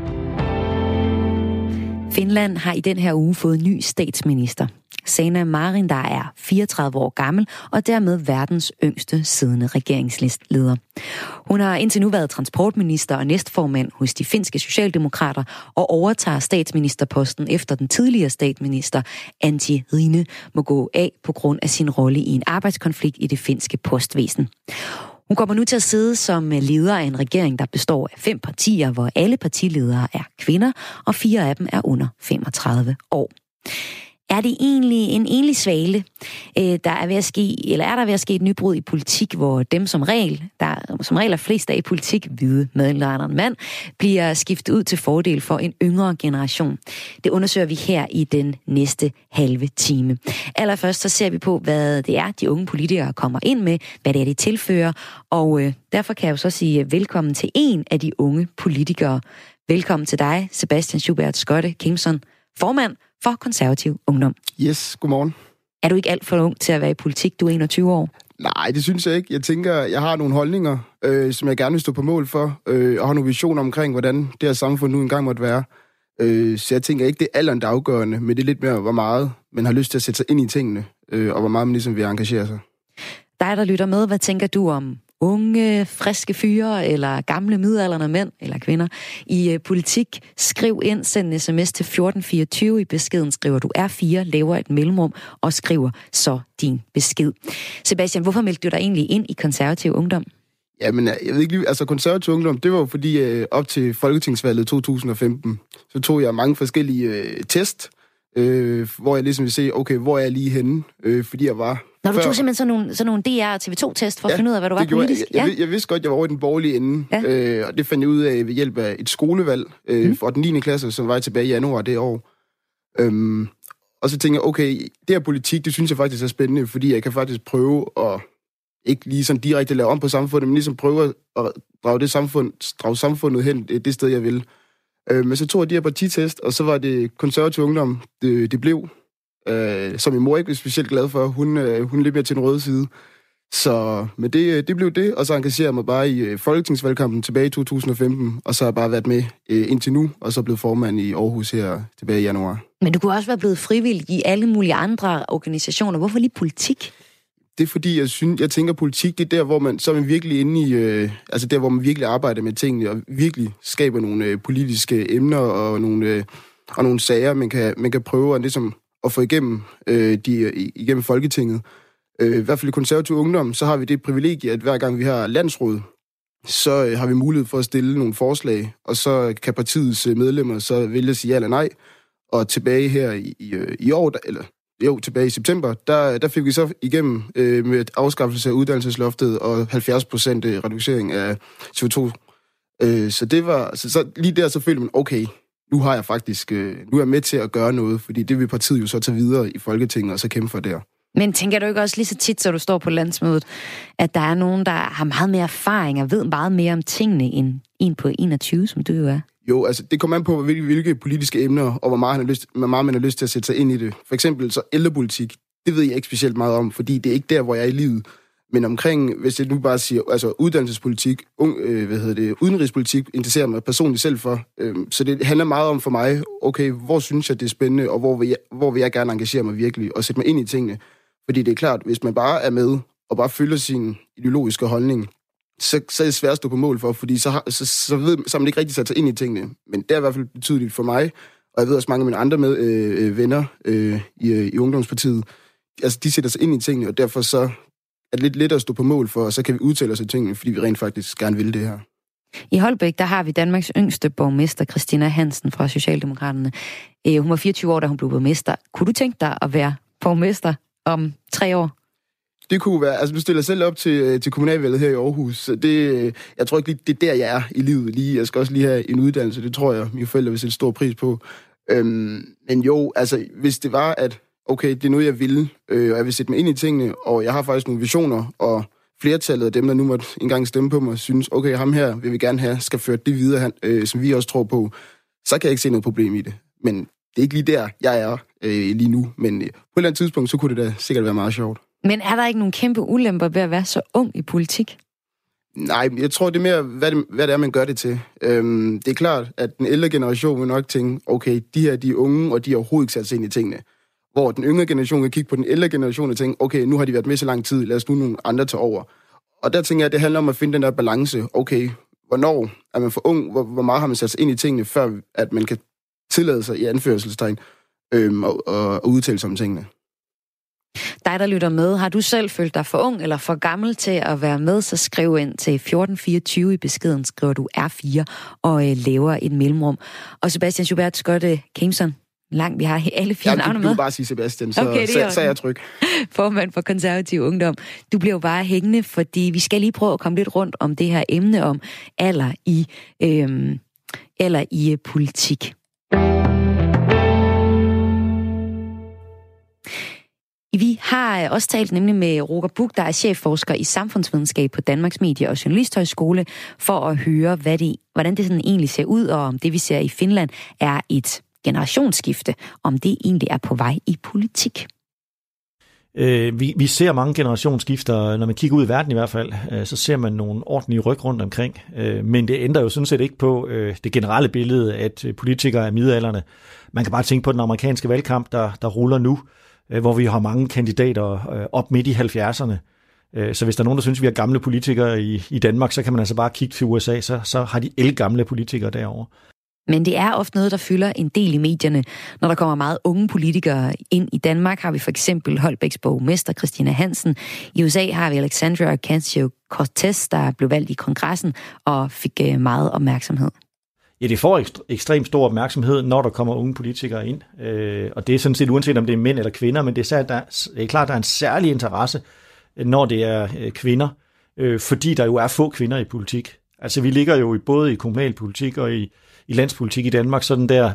Finland har i den her uge fået ny statsminister. Sanna Marin, der er fireogtredive år gammel og dermed verdens yngste siddende regeringsleder. Hun har indtil nu været transportminister og næstformand hos de finske socialdemokrater og overtager statsministerposten efter den tidligere statsminister Antti Rinne må gå af på grund af sin rolle i en arbejdskonflikt i det finske postvæsen. Hun kommer nu til at sidde som leder af en regering, der består af fem partier, hvor alle partiledere er kvinder, og fire af dem er under femogtredive år. Er det egentlig en enlig svale, der er ved at ske, eller er der ved at ske et nybrud i politik, hvor dem som regel, der som regel er flest af i politik, hvide medlejrende mand, bliver skiftet ud til fordel for en yngre generation? Det undersøger vi her i den næste halve time. Allerførst så ser vi på, hvad det er, de unge politikere kommer ind med, hvad det er, de tilfører, og øh, derfor kan jeg jo så sige velkommen til en af de unge politikere. Velkommen til dig, Sebastian Schubert Skotte Kimson, formand for Konservativ Ungdom. Yes, godmorgen. Er du ikke alt for ung til at være i politik? Du er enogtyve år. Nej, det synes jeg ikke. Jeg tænker, jeg har nogle holdninger, øh, som jeg gerne vil stå på mål for, øh, og har nogle visioner omkring, hvordan det her samfund nu engang måtte være. Øh, så jeg tænker ikke, det er alderen, der er afgørende, men det er lidt mere, hvor meget man har lyst til at sætte sig ind i tingene, øh, og hvor meget man ligesom vil engagere sig. Dig, der lytter med, hvad tænker du om unge, friske fyre, eller gamle midaldrende mænd eller kvinder i uh, politik? Skriv ind, send en sms til fjorten fireogtyve. I beskeden skriver du R fire, laver et mellemrum og skriver så din besked. Sebastian, hvorfor meldte du dig egentlig ind i Konservativ Ungdom? Jamen, jeg ved ikke lige, altså Konservativ Ungdom, det var jo fordi øh, op til Folketingsvalget to tusind og femten, så tog jeg mange forskellige øh, test, øh, hvor jeg ligesom ville se, okay, hvor er jeg lige henne, øh, fordi jeg var... Når du tog simpelthen sådan nogle, sådan nogle D R og T V to-test for ja, at finde ud af, hvad du var politisk? Jeg, jeg, jeg, jeg vidste godt, at jeg var over i den borgerlige ende, ja. øh, og det fandt jeg ud af ved hjælp af et skolevalg øh, mm. for den niende klasse, som var tilbage i januar det år. Øhm, og så tænkte jeg, okay, det her politik, det synes jeg faktisk er spændende, fordi jeg kan faktisk prøve at ikke lige sådan direkte lave om på samfundet, men ligesom prøve at drage, det samfund, drage samfundet hen det sted, jeg vil. Øh, men så tog jeg de her partitest, og så var det Konservativ Ungdom, det, det blev... Øh, som min mor ikke er specielt glad for. Hun, øh, hun er lidt mere til den røde side. Så men det, det blev det, og så engagerede jeg mig bare i øh, folketingsvalgkampen tilbage i to tusind og femten, og så har jeg bare været med øh, indtil nu, og så blevet formand i Aarhus her tilbage i januar. Men du kunne også være blevet frivillig i alle mulige andre organisationer. Hvorfor lige politik? Det er fordi, jeg synes, jeg tænker, politik, det er der, hvor man, så er man virkelig inde i, øh, altså der, hvor man virkelig arbejder med tingene, og virkelig skaber nogle øh, politiske emner, og nogle, øh, og nogle sager, man kan, man kan prøve at ligesom at få igennem, øh, de, igennem Folketinget. Øh, I hvert fald i Konservativ Ungdom, så har vi det privilegie, at hver gang vi har landsråd, så øh, har vi mulighed for at stille nogle forslag, og så kan partiets medlemmer så vælge at sige ja eller nej. Og tilbage her i, i, i år, eller jo, tilbage i september, der, der fik vi så igennem øh, med afskaffelse af uddannelsesloftet og halvfjerds procent reducering af C O to. Øh, så det var, så, så lige der så følte man, okay, nu har jeg faktisk, nu er jeg med til at gøre noget, fordi det vil partiet jo så tage videre i Folketinget og så kæmpe for der. Men tænker du ikke også lige så tit, så du står på landsmødet, at der er nogen, der har meget mere erfaring og ved meget mere om tingene end en på enogtyve, som du jo er? Jo, altså det kommer an på, hvilke, hvilke politiske emner, og hvor meget, han har lyst, hvor meget man har lyst til at sætte sig ind i det. For eksempel så ældrepolitik, det ved jeg ikke specielt meget om, fordi det er ikke der, hvor jeg er i livet. Men omkring, hvis jeg nu bare siger, altså uddannelsespolitik, ung, øh, hvad hedder det, udenrigspolitik, interesserer mig personligt selv for. Øh, så det handler meget om for mig, okay, hvor synes jeg, det er spændende, og hvor vil jeg, hvor vil jeg gerne engagere mig virkelig, og sætte mig ind i tingene. Fordi det er klart, hvis man bare er med, og bare følger sin ideologiske holdning, så, så er det svært at stå på mål for, fordi så, har, så, så, ved, så har man ikke rigtig sat sig ind i tingene. Men det er i hvert fald betydeligt for mig, og jeg ved også mange af mine andre med, øh, venner øh, i, i Ungdomspartiet, altså de sætter sig ind i tingene, og derfor så er det lidt lettere at stå på mål for, og så kan vi udtale os i tingene, fordi vi rent faktisk gerne vil det her. I Holbæk, der har vi Danmarks yngste borgmester, Christina Hansen fra Socialdemokraterne. Hun var fireogtyve år, da hun blev borgmester. Kunne du tænke dig at være borgmester om tre år? Det kunne være, altså du stiller selv op til, til kommunalvalget her i Aarhus, så det, jeg tror ikke lige, det er der, jeg er i livet lige. Jeg skal også lige have en uddannelse, det tror jeg, mine forældre vil sætte stor pris på. Øhm, men jo, altså hvis det var, at okay, det er noget, jeg vil, øh, og jeg vil sætte mig ind i tingene, og jeg har faktisk nogle visioner, og flertallet af dem, der nu måtte engang stemme på mig, synes, okay, ham her vil vi gerne have, skal føre det videre, han, øh, som vi også tror på, så kan jeg ikke se noget problem i det. Men det er ikke lige der, jeg er øh, lige nu, men øh, på et eller andet tidspunkt, så kunne det da sikkert være meget sjovt. Men er der ikke nogen kæmpe ulemper ved at være så ung i politik? Nej, jeg tror, det er mere, hvad det, hvad det er, man gør det til. Øhm, det er klart, at den ældre generation vil nok tænke, okay, de her de er unge, og de har overhovedet ikke sat sig ind i tingene. Hvor den yngre generation kan kigge på den ældre generation og tænke, okay, nu har de været med så lang tid, lad os nu nogle andre tage over. Og der tænker jeg, at det handler om at finde den der balance. Okay, hvornår er man for ung? Hvor, hvor meget har man sat sig ind i tingene, før at man kan tillade sig i anførselstegn øhm, og, og, og udtale sig om tingene? Dig, der lytter med, har du selv følt dig for ung eller for gammel til at være med, så skriv ind til fjorten fireogtyve i beskeden, skriver du R fire og øh, laver et mellemrum. Og Sebastian Schubert Skotte Kemson, langt vi har alle fire ja, navne med. Du kan bare sige Sebastian, så, okay, så, så er jeg tryg. Formand for Konservativ Ungdom. Du bliver jo bare hængende, fordi vi skal lige prøve at komme lidt rundt om det her emne om alder i, øh, alder i øh, politik. Vi har også talt nemlig med Roger Buch, der er chefforsker i samfundsvidenskab på Danmarks Medie- og Journalisthøjskole, for at høre, hvad det, hvordan det sådan egentlig ser ud, og om det, vi ser i Finland, er et generationsskifte, om det egentlig er på vej i politik. Øh, vi, vi ser mange generationsskifter, når man kigger ud i verden i hvert fald, øh, så ser man nogle ordentlige ryg rundt omkring. Øh, men det ændrer jo sådan set ikke på øh, det generelle billede, at politikere er midaldrende. Man kan bare tænke på den amerikanske valgkamp, der, der ruller nu, øh, hvor vi har mange kandidater øh, op midt i halvfjerdserne. Øh, så hvis der er nogen, der synes, vi har gamle politikere i, i Danmark, så kan man altså bare kigge til U S A, så, så har de ældgamle politikere derovre. Men det er ofte noget, der fylder en del i medierne. Når der kommer meget unge politikere ind i Danmark, har vi for eksempel Holbæks borgmester Christina Hansen. I U S A har vi Alexandria Ocasio-Cortez, der blev valgt i kongressen og fik meget opmærksomhed. Ja, det får ekstremt stor opmærksomhed, når der kommer unge politikere ind. Og det er sådan set uanset om det er mænd eller kvinder, men det er, der, det er klart, at der er en særlig interesse, når det er kvinder, fordi der jo er få kvinder i politik. Altså vi ligger jo både i kommunalpolitik og i i landspolitik i Danmark, sådan der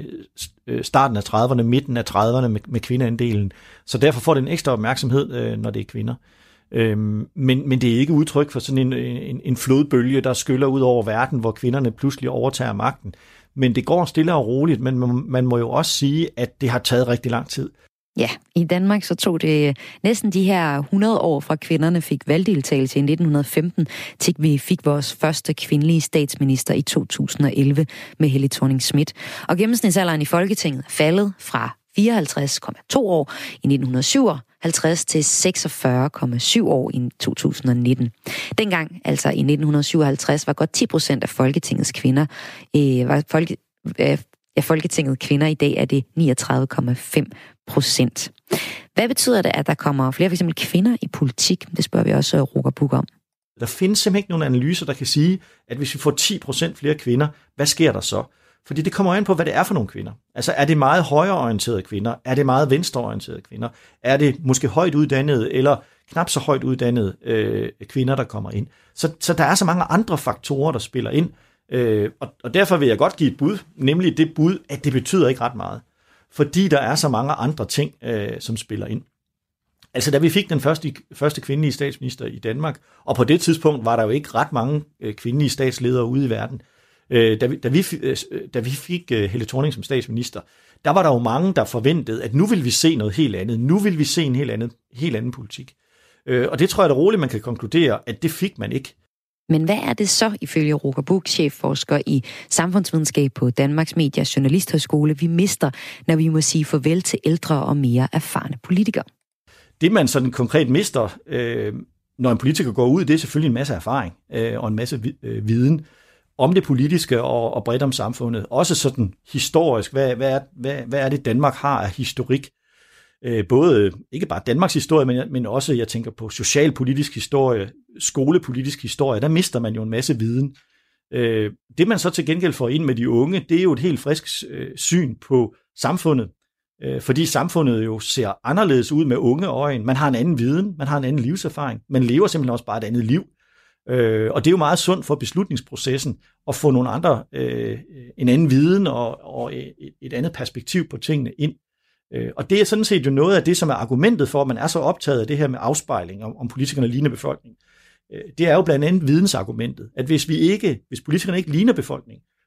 øh, starten af trediverne, midten af trediverne med, med kvindeandelen. Så derfor får det en ekstra opmærksomhed, øh, når det er kvinder. Øhm, men, men det er ikke udtryk for sådan en, en, en flodbølge, der skyller ud over verden, hvor kvinderne pludselig overtager magten. Men det går stille og roligt, men man, man må jo også sige, at det har taget rigtig lang tid. Ja, i Danmark så tog det næsten de her hundrede år fra kvinderne fik valgdeltagelse i nitten femten, til vi fik vores første kvindelige statsminister i to tusind og elleve med Helle Thorning-Schmidt. Og gennemsnitsalderen i Folketinget er faldet fra fireoghalvtreds komma to år i nitten syvoghalvtreds til seksogfyrre komma syv år i to tusind og nitten. Dengang, altså i nitten syvoghalvtreds, var godt ti procent af Folketingets kvinder øh, var folke, øh, Ja, Folketinget kvinder. I dag er det niogtredive komma fem procent. Hvad betyder det, at der kommer flere for eksempel kvinder i politik? Det spørger vi også Roger Buch om. Der findes simpelthen ikke nogen analyser, der kan sige, at hvis vi får ti procent flere kvinder, hvad sker der så? Fordi det kommer an på, hvad det er for nogle kvinder. Altså er det meget højreorienterede kvinder? Er det meget venstreorienterede kvinder? Er det måske højt uddannede eller knap så højt uddannede øh, kvinder, der kommer ind? Så, så der er så mange andre faktorer, der spiller ind. Øh, og, og derfor vil jeg godt give et bud, nemlig det bud, at det betyder ikke ret meget. Fordi der er så mange andre ting, øh, som spiller ind. Altså da vi fik den første, første kvindelige statsminister i Danmark, og på det tidspunkt var der jo ikke ret mange øh, kvindelige statsledere ude i verden. Øh, da, vi, da, vi, øh, da vi fik øh, Helle Thorning som statsminister, der var der jo mange, der forventede, at nu vil vi se noget helt andet. Nu vil vi se en helt anden, helt anden politik. Øh, og det tror jeg da roligt, man kan konkludere, at det fik man ikke. Men hvad er det så, ifølge Roger Buch, chefforsker i samfundsvidenskab på Danmarks Medie- og Journalisthøjskole, vi mister, når vi må sige farvel til ældre og mere erfarne politikere? Det, man sådan konkret mister, øh, når en politiker går ud, det er selvfølgelig en masse erfaring øh, og en masse øh, viden om det politiske og, og bredt om samfundet. Også sådan historisk, hvad, hvad, er, hvad, hvad er det, Danmark har af historik? Øh, både, ikke bare Danmarks historie, men, men også, jeg tænker på socialpolitisk historie, skolepolitisk historie, der mister man jo en masse viden. Øh, det man så til gengæld får ind med de unge, det er jo et helt frisk øh, syn på samfundet, øh, fordi samfundet jo ser anderledes ud med unge øjne. Man har en anden viden, man har en anden livserfaring, man lever simpelthen også bare et andet liv. Øh, og det er jo meget sundt for beslutningsprocessen at få nogle andre, øh, en anden viden og, og et, et andet perspektiv på tingene ind. Og det er sådan set jo noget af det, som er argumentet for, at man er så optaget af det her med afspejling, om, om politikerne ligner befolkningen. Det er jo blandt andet vidensargumentet, at hvis vi ikke, hvis politikerne ikke ligner befolkningen,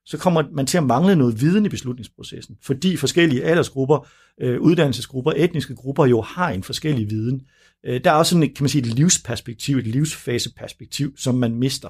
så kommer man til at mangle noget viden i beslutningsprocessen, fordi forskellige aldersgrupper, øh, uddannelsesgrupper, etniske grupper jo har en forskellig viden. Øh, der er også sådan, kan man sige, et livsperspektiv, et livsfaseperspektiv, som man mister.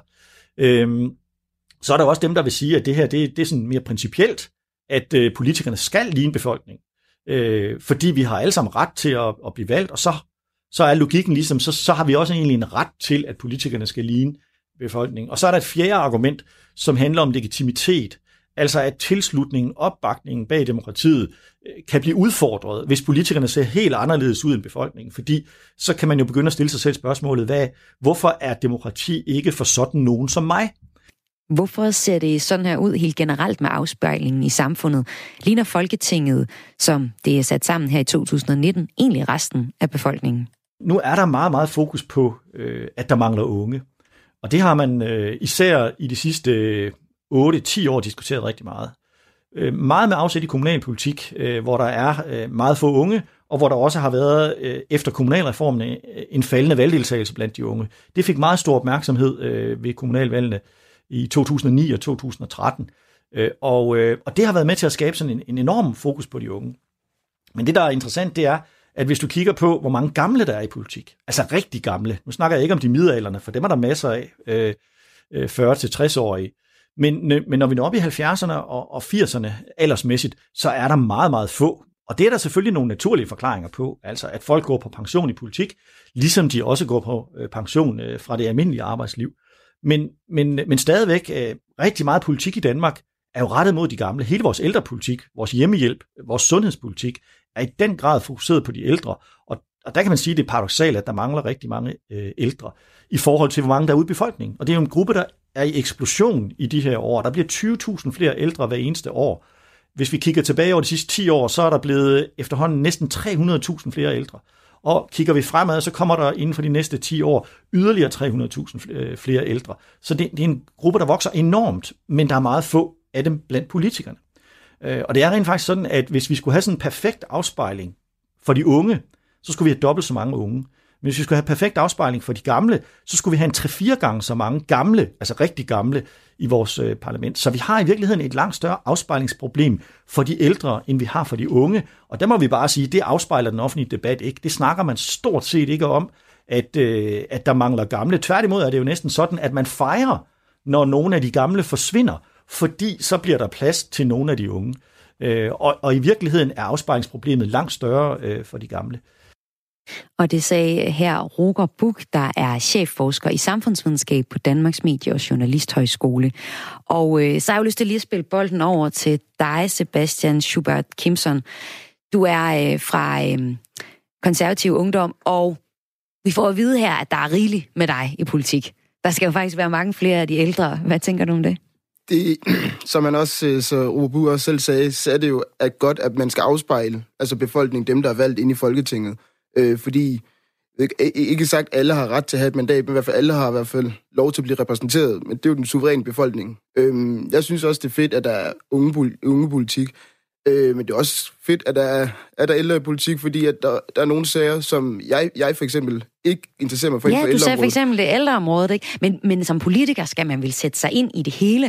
Øh, så er der også dem, der vil sige, at det her det, det er sådan mere principielt, at øh, politikerne skal ligne befolkningen, øh, fordi vi har alle sammen ret til at, at blive valgt, og så, så er logikken ligesom, så, så har vi også egentlig en ret til, at politikerne skal ligne befolkningen. Og så er der et fjerde argument, som handler om legitimitet, altså at tilslutningen, opbakningen bag demokratiet kan blive udfordret, hvis politikerne ser helt anderledes ud end befolkningen, fordi så kan man jo begynde at stille sig selv spørgsmålet, hvad, hvorfor er demokrati ikke for sådan nogen som mig? Hvorfor ser det sådan her ud helt generelt med afspejlingen i samfundet? Ligner Folketinget, som det er sat sammen her i to tusind nitten, egentlig resten af befolkningen? Nu er der meget, meget fokus på, øh, at der mangler unge. Og det har man øh, især i de sidste øh, otte til ti år diskuteret rigtig meget. Øh, meget med afsæt i kommunalpolitik, øh, hvor der er øh, meget få unge, og hvor der også har været øh, efter kommunalreformen øh, en faldende valgdeltagelse blandt de unge. Det fik meget stor opmærksomhed øh, ved kommunalvalgene i to tusind og ni og to tusind og tretten. Øh, og, øh, og det har været med til at skabe sådan en, en enorm fokus på de unge. Men det, der er interessant, det er, at hvis du kigger på, hvor mange gamle der er i politik, altså rigtig gamle, nu snakker jeg ikke om de middelaldrende, for dem er der masser af, øh, fyrre til tres-årige, men, men når vi når op i halvfjerdserne og, og firserne aldersmæssigt, så er der meget, meget få. Og det er der selvfølgelig nogle naturlige forklaringer på, altså at folk går på pension i politik, ligesom de også går på øh, pension øh, fra det almindelige arbejdsliv. Men, men, men stadigvæk, øh, rigtig meget politik i Danmark er jo rettet mod de gamle. Hele vores ældrepolitik, vores hjemmehjælp, vores sundhedspolitik er i den grad fokuseret på de ældre. Og, og der kan man sige, at det er paradoksalt, at der mangler rigtig mange øh, ældre i forhold til, hvor mange der er ude i befolkningen. Og det er jo en gruppe, der er i eksplosion i de her år. Der bliver tyve tusind flere ældre hver eneste år. Hvis vi kigger tilbage over de sidste ti år, så er der blevet efterhånden næsten tre hundrede tusind flere ældre. Og kigger vi fremad, så kommer der inden for de næste ti år yderligere tre hundrede tusind flere ældre. Så det, det er en gruppe, der vokser enormt, men der er meget få af dem blandt politikerne. Og det er rent faktisk sådan, at hvis vi skulle have sådan en perfekt afspejling for de unge, så skulle vi have dobbelt så mange unge. Men hvis vi skulle have perfekt afspejling for de gamle, så skulle vi have en tre-fire gange så mange gamle, altså rigtig gamle, i vores øh, parlament. Så vi har i virkeligheden et langt større afspejlingsproblem for de ældre, end vi har for de unge. Og der må vi bare sige, det afspejler den offentlige debat ikke. Det snakker man stort set ikke om, at, øh, at der mangler gamle. Tværtimod er det jo næsten sådan, at man fejrer, når nogle af de gamle forsvinder, fordi så bliver der plads til nogle af de unge. Øh, og, og i virkeligheden er afspejlingsproblemet langt større øh, for de gamle. Og det sagde her Roger Buch, der er chefforsker i samfundsvidenskab på Danmarks Medie- og Journalisthøjskole. Og øh, så har jeg jo lyst til lige at spille bolden over til dig, Sebastian Schubert Kimson. Du er øh, fra øh, Konservativ Ungdom, og vi får at vide her, at der er rigeligt med dig i politik. Der skal jo faktisk være mange flere af de ældre. Hvad tænker du om det? Det, som man også, så Roger Buch også selv sagde, så er det jo at godt, at man skal afspejle altså befolkningen, dem der er valgt ind i Folketinget. Øh, fordi, ikke sagt alle har ret til at have et mandat, men i hvert fald alle har i hvert fald lov til at blive repræsenteret, men det er jo den suveræne befolkning. Øh, jeg synes også, det er fedt, at der er unge, unge politik, øh, men det er også fedt, at der er, at der er ældre politik, fordi at der, der er nogle sager, som jeg, jeg for eksempel ikke interesserer mig for inden for ældreområdet. Ja, du sagde for eksempel det ældreområdet, ikke? Men, men som politiker skal man vel sætte sig ind i det hele?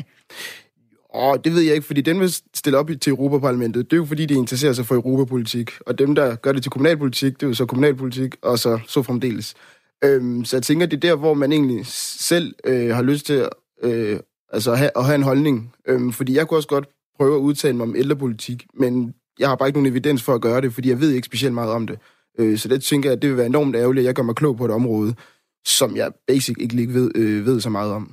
Åh, det ved jeg ikke, fordi dem vil stille op til Europaparlamentet, det er jo fordi, de interesserer sig for europapolitik. Og dem, der gør det til kommunalpolitik, det er jo så kommunalpolitik, og så, så fremdeles. Øhm, så jeg tænker, det er der, hvor man egentlig selv øh, har lyst til øh, altså at, have, at have en holdning. Øhm, fordi jeg kunne også godt prøve at udtale mig om ældrepolitik, men jeg har bare ikke nogen evidens for at gøre det, fordi jeg ved ikke specielt meget om det. Øh, så det tænker jeg, at det vil være enormt ærgerligt, at jeg gør mig klog på et område, som jeg basic ikke ved, øh, ved så meget om.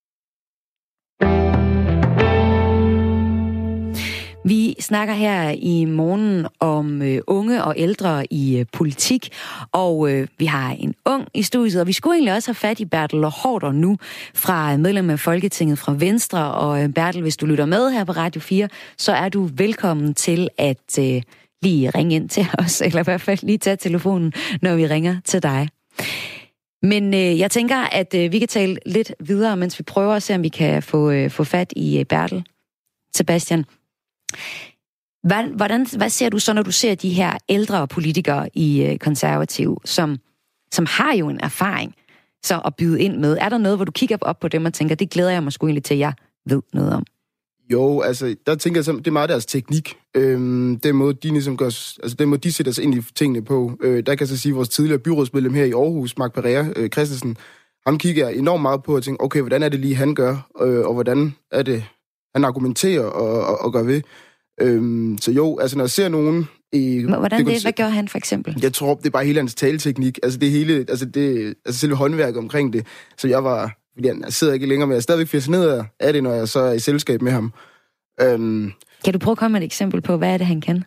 Vi snakker her i morgen om øh, unge og ældre i øh, politik, og øh, vi har en ung i studiet, og vi skulle egentlig også have fat i Bertel Haarder nu, fra medlem af Folketinget fra Venstre. Og øh, Bertel, hvis du lytter med her på Radio fire, så er du velkommen til at øh, lige ringe ind til os, eller i hvert fald lige tage telefonen, når vi ringer til dig. Men øh, jeg tænker, at øh, vi kan tale lidt videre, mens vi prøver at se, om vi kan få, øh, få fat i øh, Bertel. Sebastian, Hvad, hvordan, hvad ser du så, når du ser de her ældre politikere i øh, Konservativ, som, som har jo en erfaring så at byde ind med? Er der noget, hvor du kigger op på dem og tænker, det glæder jeg mig sgu egentlig til, at jeg ved noget om? Jo, altså, der tænker jeg, det er meget deres teknik. Øhm, den måde, de ligesom gør, altså, den måde, de sætter sig ind i tingene på. Øh, der kan jeg så sige, at vores tidligere byrådsmedlem her i Aarhus, Mark Pereira øh, Christensen, ham kigger jeg enormt meget på og tænker, okay, hvordan er det lige, han gør, øh, og hvordan er det, han argumenterer og, og, og gør ved. Øhm, så jo, altså, når jeg ser nogen i... Hvordan det, det, hvad gør han for eksempel? Jeg tror, det er bare hele hans taleteknik. Altså, det hele, altså, det, altså selve håndværket omkring det. Så jeg var... Fordi jeg sidder ikke længere, men jeg er stadigvæk fascineret af det, når jeg så er i selskab med ham. Øhm, kan du prøve at komme med et eksempel på, hvad er det, han kan?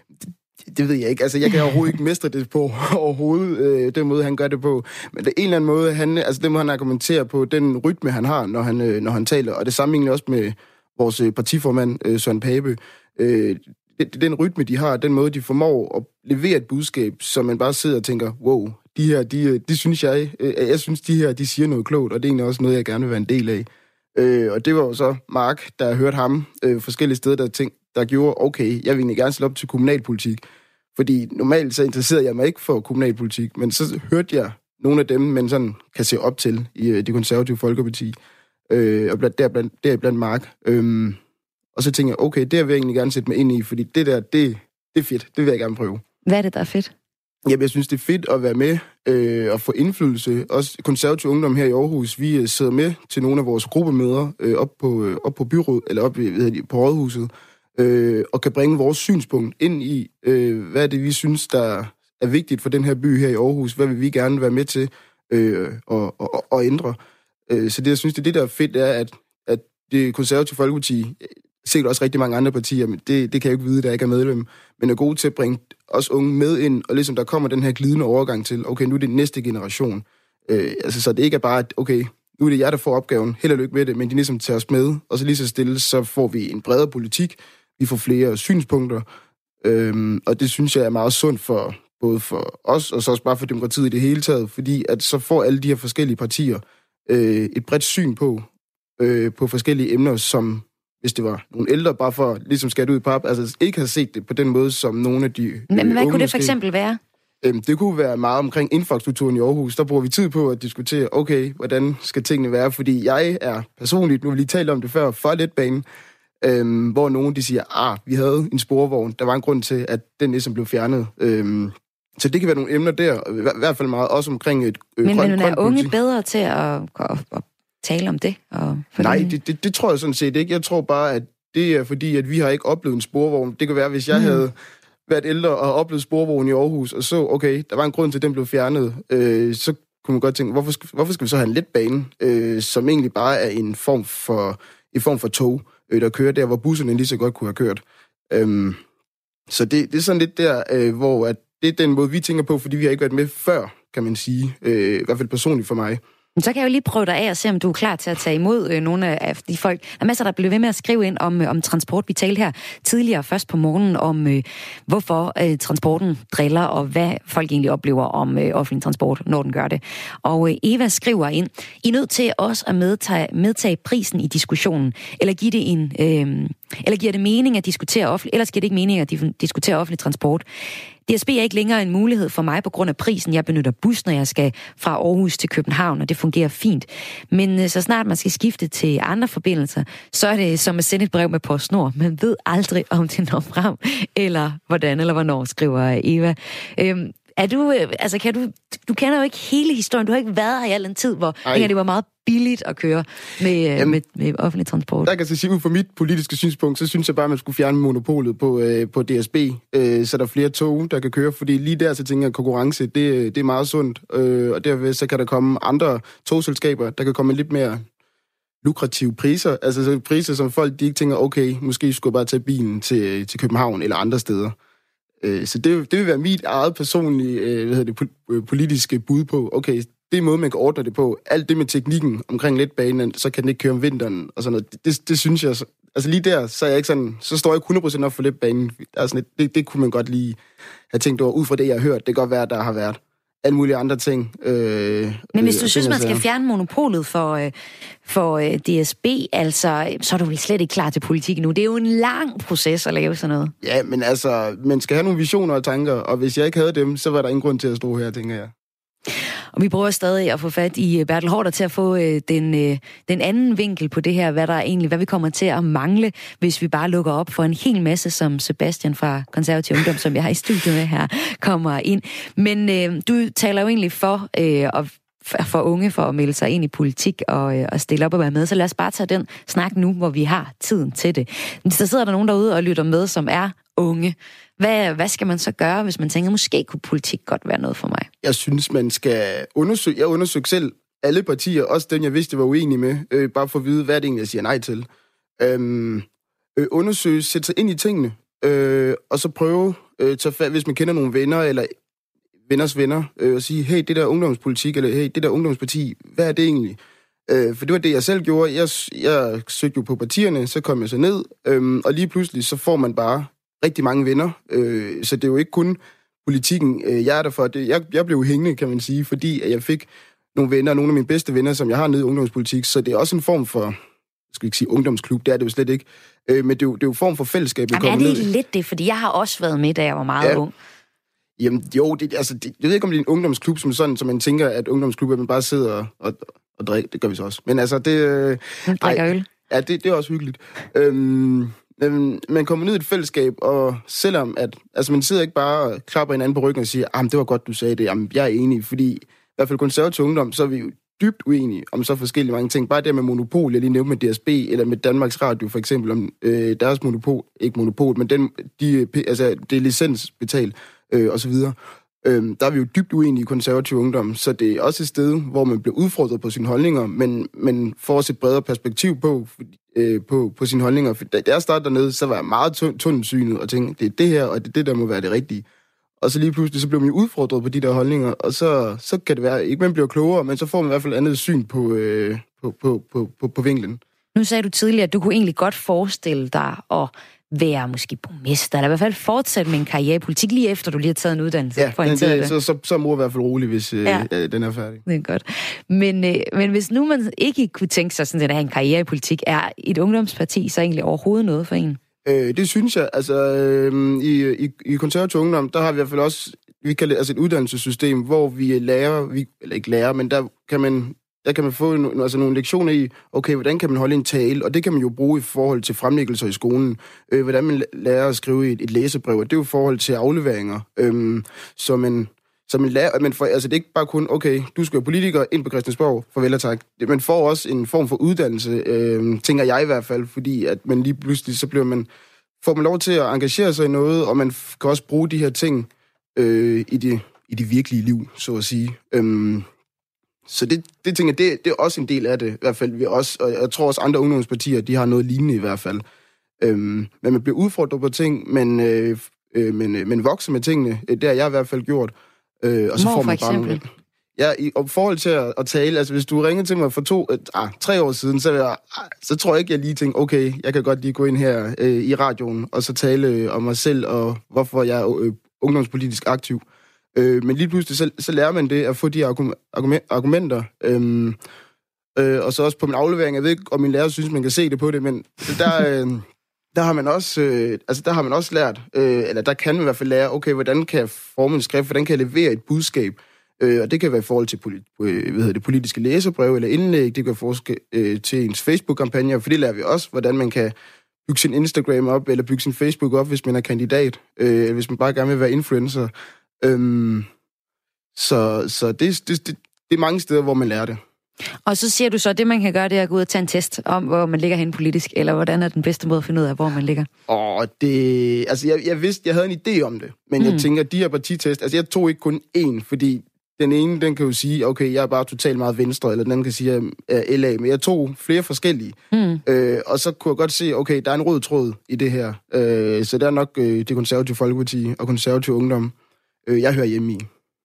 Det, det ved jeg ikke. Altså, jeg kan overhovedet ikke mestre det på overhovedet, øh, den måde, han gør det på. Men det er en eller anden måde, han, altså den måde, han argumenterer på, den rytme, han har, når han, øh, når han taler. Og det samme egentlig også med vores partiformand, øh, Søren Pape. Øh, det, den rytme, de har, den måde, de formår at levere et budskab, så man bare sidder og tænker, wow, de her, de, de synes jeg, øh, jeg synes, de her, de siger noget klogt, og det er egentlig også noget, jeg gerne vil være en del af. Øh, og det var jo så Mark, der hørte ham øh, forskellige steder, der, tænkte, der gjorde, okay, jeg vil egentlig gerne stille op til kommunalpolitik. Fordi normalt så interesserede jeg mig ikke for kommunalpolitik, men så hørte jeg nogle af dem, man sådan kan se op til i øh, det konservative Folkeparti, øh, og blandt, der, blandt, der blandt Mark. Øh, og så tænkte jeg, okay, det vil jeg egentlig gerne sætte mig ind i, fordi det der, det, det er fedt, det vil jeg gerne prøve. Hvad er det, der er fedt? Jamen, jeg synes, det er fedt at være med øh, og få indflydelse. Også konservativ ungdom her i Aarhus, vi øh, sidder med til nogle af vores gruppemøder øh, op, på, øh, op på byråd, eller op ved, på rådhuset, øh, og kan bringe vores synspunkt ind i, øh, hvad er det, vi synes, der er vigtigt for den her by her i Aarhus. Hvad vil vi gerne være med til øh, at, at, at ændre? Øh, så det, jeg synes, det, det der er fedt, er, at, at det konservative Folkeparti, sikkert også rigtig mange andre partier, men det, det kan jeg jo ikke vide, der ikke er medlem, men er gode til at bringe os unge med ind, og ligesom der kommer den her glidende overgang til, okay, nu er det næste generation. Øh, altså, så det ikke er bare, at okay, nu er det jer, der får opgaven, held og lykke med det, men de ligesom tager os med, og så lige så stille, så får vi en bredere politik, vi får flere synspunkter, øh, og det synes jeg er meget sundt for både for os, og så også bare for demokratiet i det hele taget, fordi at så får alle de her forskellige partier øh, et bredt syn på, øh, på forskellige emner, som hvis det var nogle ældre, bare for ligesom skal ud i pap, altså ikke har set det på den måde, som nogle af de Men øh, hvad unge kunne det for måske. eksempel være? Øhm, det kunne være meget omkring infrastrukturen i Aarhus. Der bruger vi tid på at diskutere, okay, hvordan skal tingene være? Fordi jeg er personligt, nu har vi lige talt om det før, for letbanen, øhm, hvor nogen de siger, ah, vi havde en sporvogn. Der var en grund til, at den ligesom blev fjernet. Øhm, så det kan være nogle emner der, i hvert fald meget også omkring et øh, Men, grønt, men grønt er unge politik. bedre til at, at, at tale om det? Og Nej, det, det, det tror jeg sådan set ikke. Jeg tror bare, at det er fordi, at vi har ikke oplevet en sporvogn. Det kan være, hvis jeg mm. havde været ældre og oplevet sporvogn i Aarhus, og så, okay, der var en grund til, at den blev fjernet, øh, så kunne man godt tænke, hvorfor skal, hvorfor skal vi så have en letbane, øh, som egentlig bare er en form for, en form for tog, øh, der kører der, hvor busserne lige så godt kunne have kørt. Øhm, så det, det er sådan lidt der, øh, hvor at det er den måde, vi tænker på, fordi vi har ikke været med før, kan man sige. Øh, I hvert fald personligt for mig. Så kan jeg jo lige prøve dig af og se, om du er klar til at tage imod øh, nogle af de folk. Der er masser, der blev ved med at skrive ind om, øh, om transport. Vi talte her tidligere, først på morgenen, om øh, hvorfor øh, transporten driller, og hvad folk egentlig oplever om øh, offentlig transport, når den gør det. Og øh, Eva skriver ind, I er nødt til også at medtage, medtage prisen i diskussionen, eller give det en... Øh, eller giver det mening at diskutere offentlig, ellers giver det ikke mening at diskutere offentlig transport. D S B er ikke længere en mulighed for mig på grund af prisen. Jeg benytter bus, når jeg skal fra Aarhus til København, og det fungerer fint. Men så snart man skal skifte til andre forbindelser, så er det som at sende et brev med PostNord. Man ved aldrig, om det når frem, eller hvordan, eller hvornår, skriver Eva. Øhm, er du, altså kan du, du kender jo ikke hele historien. Du har ikke været her i al en tid, hvor Ej. det var meget billigt at køre med, Jamen, med, med offentlig transport. Der kan jeg sige, ud fra mit politiske synspunkt, så synes jeg bare, at man skulle fjerne monopolet på, øh, på D S B, øh, så der er flere tog, der kan køre, fordi lige der, så tænker jeg, at konkurrence, det, det er meget sundt, øh, og derved så kan der komme andre togselskaber, der kan komme lidt mere lukrative priser, altså så priser, som folk de ikke tænker, okay, måske skulle jeg bare tage bilen til, til København eller andre steder. Så det, det vil være mit eget personlige hvad hedder det, politiske bud på, okay, det er måde, man kan ordne det på. Alt det med teknikken omkring letbanen, så kan den ikke køre om vinteren og sådan noget. Det, det synes jeg, altså lige der, så er jeg ikke sådan, så står jeg ikke hundrede procent op for letbanen. Altså, det, det kunne man godt lige have tænkt over, ud fra det, jeg har hørt. Det kan godt være, at der har været alle mulige andre ting. Øh, Men hvis du øh, synes, man skal så... fjerne monopolet for, øh, for øh, D S B, altså, så er du vel slet ikke klar til politik nu. Det er jo en lang proces at lave sådan noget. Ja, men altså, man skal have nogle visioner og tanker, og hvis jeg ikke havde dem, så var der ingen grund til at stå her, tænker jeg. Og vi prøver stadig at få fat i Bertel Haarder til at få øh, den, øh, den anden vinkel på det her, hvad der egentlig, hvad vi kommer til at mangle, hvis vi bare lukker op for en hel masse, som Sebastian fra Konservativ Ungdom, som jeg har i studiet med her, kommer ind. Men øh, du taler jo egentlig for øh, at for unge for at melde sig ind i politik og, øh, og stille op og være med. Så lad os bare tage den snak nu, hvor vi har tiden til det. Så sidder der nogen derude og lytter med, som er unge. Hvad, hvad skal man så gøre, hvis man tænker, måske kunne politik godt være noget for mig? Jeg synes, man skal undersøge... Jeg undersøger selv alle partier, også dem, jeg vidste, var uenige med, øh, bare for at vide, hvad det egentlig, jeg siger nej til. Øhm, øh, undersøge, sætte sig ind i tingene, øh, og så prøve, øh, tage fat, hvis man kender nogle venner, eller venners venner, øh, og sige, hey, det der ungdomspolitik, eller hey, det der ungdomsparti, hvad er det egentlig? Øh, for det var det, jeg selv gjorde. Jeg, jeg søgte jo på partierne, så kom jeg så ned, øh, og lige pludselig, så får man bare rigtig mange venner. Øh, så det er jo ikke kun politikken, øh, jeg er der for. Det, jeg, jeg blev hængende, kan man sige, fordi jeg fik nogle venner, nogle af mine bedste venner, som jeg har nede i ungdomspolitik, så det er også en form for, jeg skal ikke sige ungdomsklub, det er det jo slet ikke, øh, men det er jo, det er jo en form for fællesskab. Jamen er det ikke lidt det, fordi jeg har også været med, da jeg var meget ja. ung. Jamen jo, det, altså, det, jeg ved ikke, om det er en ungdomsklub, som sådan, som man tænker, at ungdomsklubber, man bare sidder og, og, og drikker. Det gør vi så også. Men altså, det... Øh, drikker øl. Ja, det, det er også hyggeligt. Øhm, men man kommer ned i et fællesskab, og selvom at... Altså, man sidder ikke bare og klapper hinanden på ryggen og siger, ah, det var godt, du sagde det. Jamen, jeg er enig, fordi i hvert fald Konservativ Ungdom, så er vi jo dybt uenige om så forskellige mange ting. Bare det med monopol, jeg lige nævnte med D S B, eller med Danmarks Radio for eksempel, om øh, deres monopol, ikke monopol, men den, de, altså, det er licensbetalt, øh, og så videre. Øh, der er vi jo dybt uenige i Konservativ Ungdom, så det er også et sted, hvor man bliver udfordret på sine holdninger, men, men får også et bredere perspektiv på, øh, på, på sine holdninger. For da jeg startede dernede, så var jeg meget tunnelsynet og tænkte, det er det her, og det er det, der må være det rigtige. Og så lige pludselig, så blev man udfordret på de der holdninger, og så, så kan det være, ikke man bliver klogere, men så får man i hvert fald andet syn på, øh, på, på, på, på, på vinklen. Nu sagde du tidligere, at du kunne egentlig godt forestille dig at være måske borgmester, eller i hvert fald fortsætte med en karriere i politik, lige efter du lige har taget en uddannelse. Ja, det, det. Så, så, så må jeg i hvert fald rolig, hvis øh, ja. den er færdig. Det er godt. Men, øh, men hvis nu man ikke kunne tænke sig sådan at have en karriere i politik, er et ungdomsparti så egentlig overhovedet noget for en? Øh, det synes jeg. Altså, øh, i, i, i Konservativ Ungdom, der har vi i hvert fald også, vi kalder det altså et uddannelsessystem, hvor vi lærer, vi, eller ikke lærer, men der kan man, der kan man få en, altså nogle lektioner i, okay, hvordan kan man holde en tale, og det kan man jo bruge i forhold til fremlæggelser i skolen. Øh, hvordan man lærer at skrive et, et læsebrev, og det er jo i forhold til afleveringer. Øh, så man, så man lærer, men for, altså det er ikke bare kun, okay, du skal være politiker ind på Christiansborg, farvel og tak. Det, man får også en form for uddannelse, øh, tænker jeg i hvert fald, fordi at man lige pludselig, så bliver man, får man lov til at engagere sig i noget, og man kan også bruge de her ting øh, i, det, i det virkelige liv, så at sige. Øh, så det, det tænker det, det er også en del af det, i hvert fald vi også, og jeg tror også andre ungdomspartier, de har noget lignende i hvert fald. Øh, men man bliver udfordret på ting, men, øh, øh, men, øh, men vokser med tingene, det har jeg i hvert fald gjort. Øh, og så Hvor får man for eksempel? Bare ja, i og forhold til at, at tale, altså hvis du ringede til mig for to, øh, ah, tre år siden, så, jeg, ah, så tror jeg ikke, jeg lige tænkte, okay, jeg kan godt lige gå ind her øh, i radioen, og så tale øh, om mig selv, og hvorfor jeg er øh, ungdomspolitisk aktiv. Øh, men lige pludselig, så, så lærer man det at få de argument, argumenter, øh, øh, og så også på min aflevering, jeg ved ikke, om min lærer synes, man kan se det på det, men der... Øh, Der har man også, øh, altså der har man også lært, øh, eller der kan man i hvert fald lære, okay, hvordan kan jeg forme en skrift, hvordan kan jeg levere et budskab, øh, og det kan være i forhold til politi- øh, hvad hedder det, politiske læserbrev eller indlæg, det kan være forske, øh, til ens Facebook-kampagner, for det lærer vi også, hvordan man kan bygge sin Instagram op, eller bygge sin Facebook op, hvis man er kandidat, øh, eller hvis man bare gerne vil være influencer. Øh, så så det, det, det, det er mange steder, hvor man lærer det. Og så siger du så, at det man kan gøre, det er at gå ud og tage en test om, hvor man ligger hen politisk, eller hvordan er den bedste måde at finde ud af, hvor man ligger? Åh, det... Altså, jeg, jeg vidste, jeg havde en idé om det, men mm. jeg tænker, at de her partitest... Altså, jeg tog ikke kun én, fordi den ene, den kan jo sige, okay, jeg er bare totalt meget venstre, eller den anden kan sige, at jeg er L A, men jeg tog flere forskellige. Mm. Øh, og så kunne jeg godt se, okay, der er en rød tråd i det her. Øh, så der er nok øh, det Konservative Folkeparti og Konservative Ungdom, øh, jeg hører hjemme i.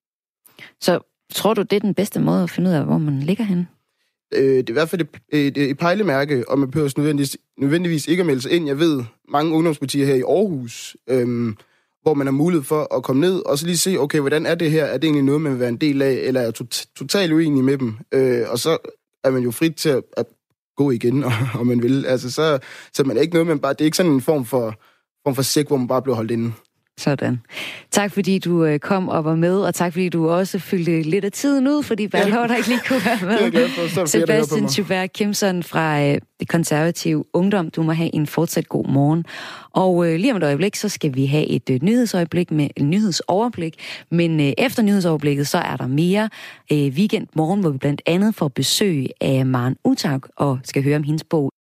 Så tror du, det er den bedste måde at finde ud af, hvor man ligger henne? Øh, det er i hvert fald et, et, et pejlemærke, og man behøver nødvendigvis, nødvendigvis ikke at melde sig ind. Jeg ved, mange ungdomspartier her i Aarhus, øhm, hvor man har mulighed for at komme ned, og så lige se, okay, hvordan er det her? Er det egentlig noget, man vil være en del af, eller er jeg tot- totalt uenig med dem? Øh, og så er man jo frit til at, at gå igen, om man vil. Altså, så, så man er ikke noget, man bare... Det er ikke sådan en form for, form for sæk, hvor man bare bliver holdt inde. Sådan. Tak fordi du øh, kom og var med, og tak fordi du også fyldte lidt af tiden ud, fordi Bertel Haarder ikke lige kunne være med. Det er jeg glad for. Så er det flere, der hører på Sebastian mig. Thyberg Kimson fra øh, Det Konservative Ungdom, du må have en fortsat god morgen. Og øh, lige om et øjeblik, så skal vi have et øh, nyhedsøjeblik med et nyhedsoverblik, men øh, efter nyhedsoverblikket, så er der mere øh, weekend morgen, hvor vi blandt andet får besøg af Maren Uthaug og skal høre om hendes bog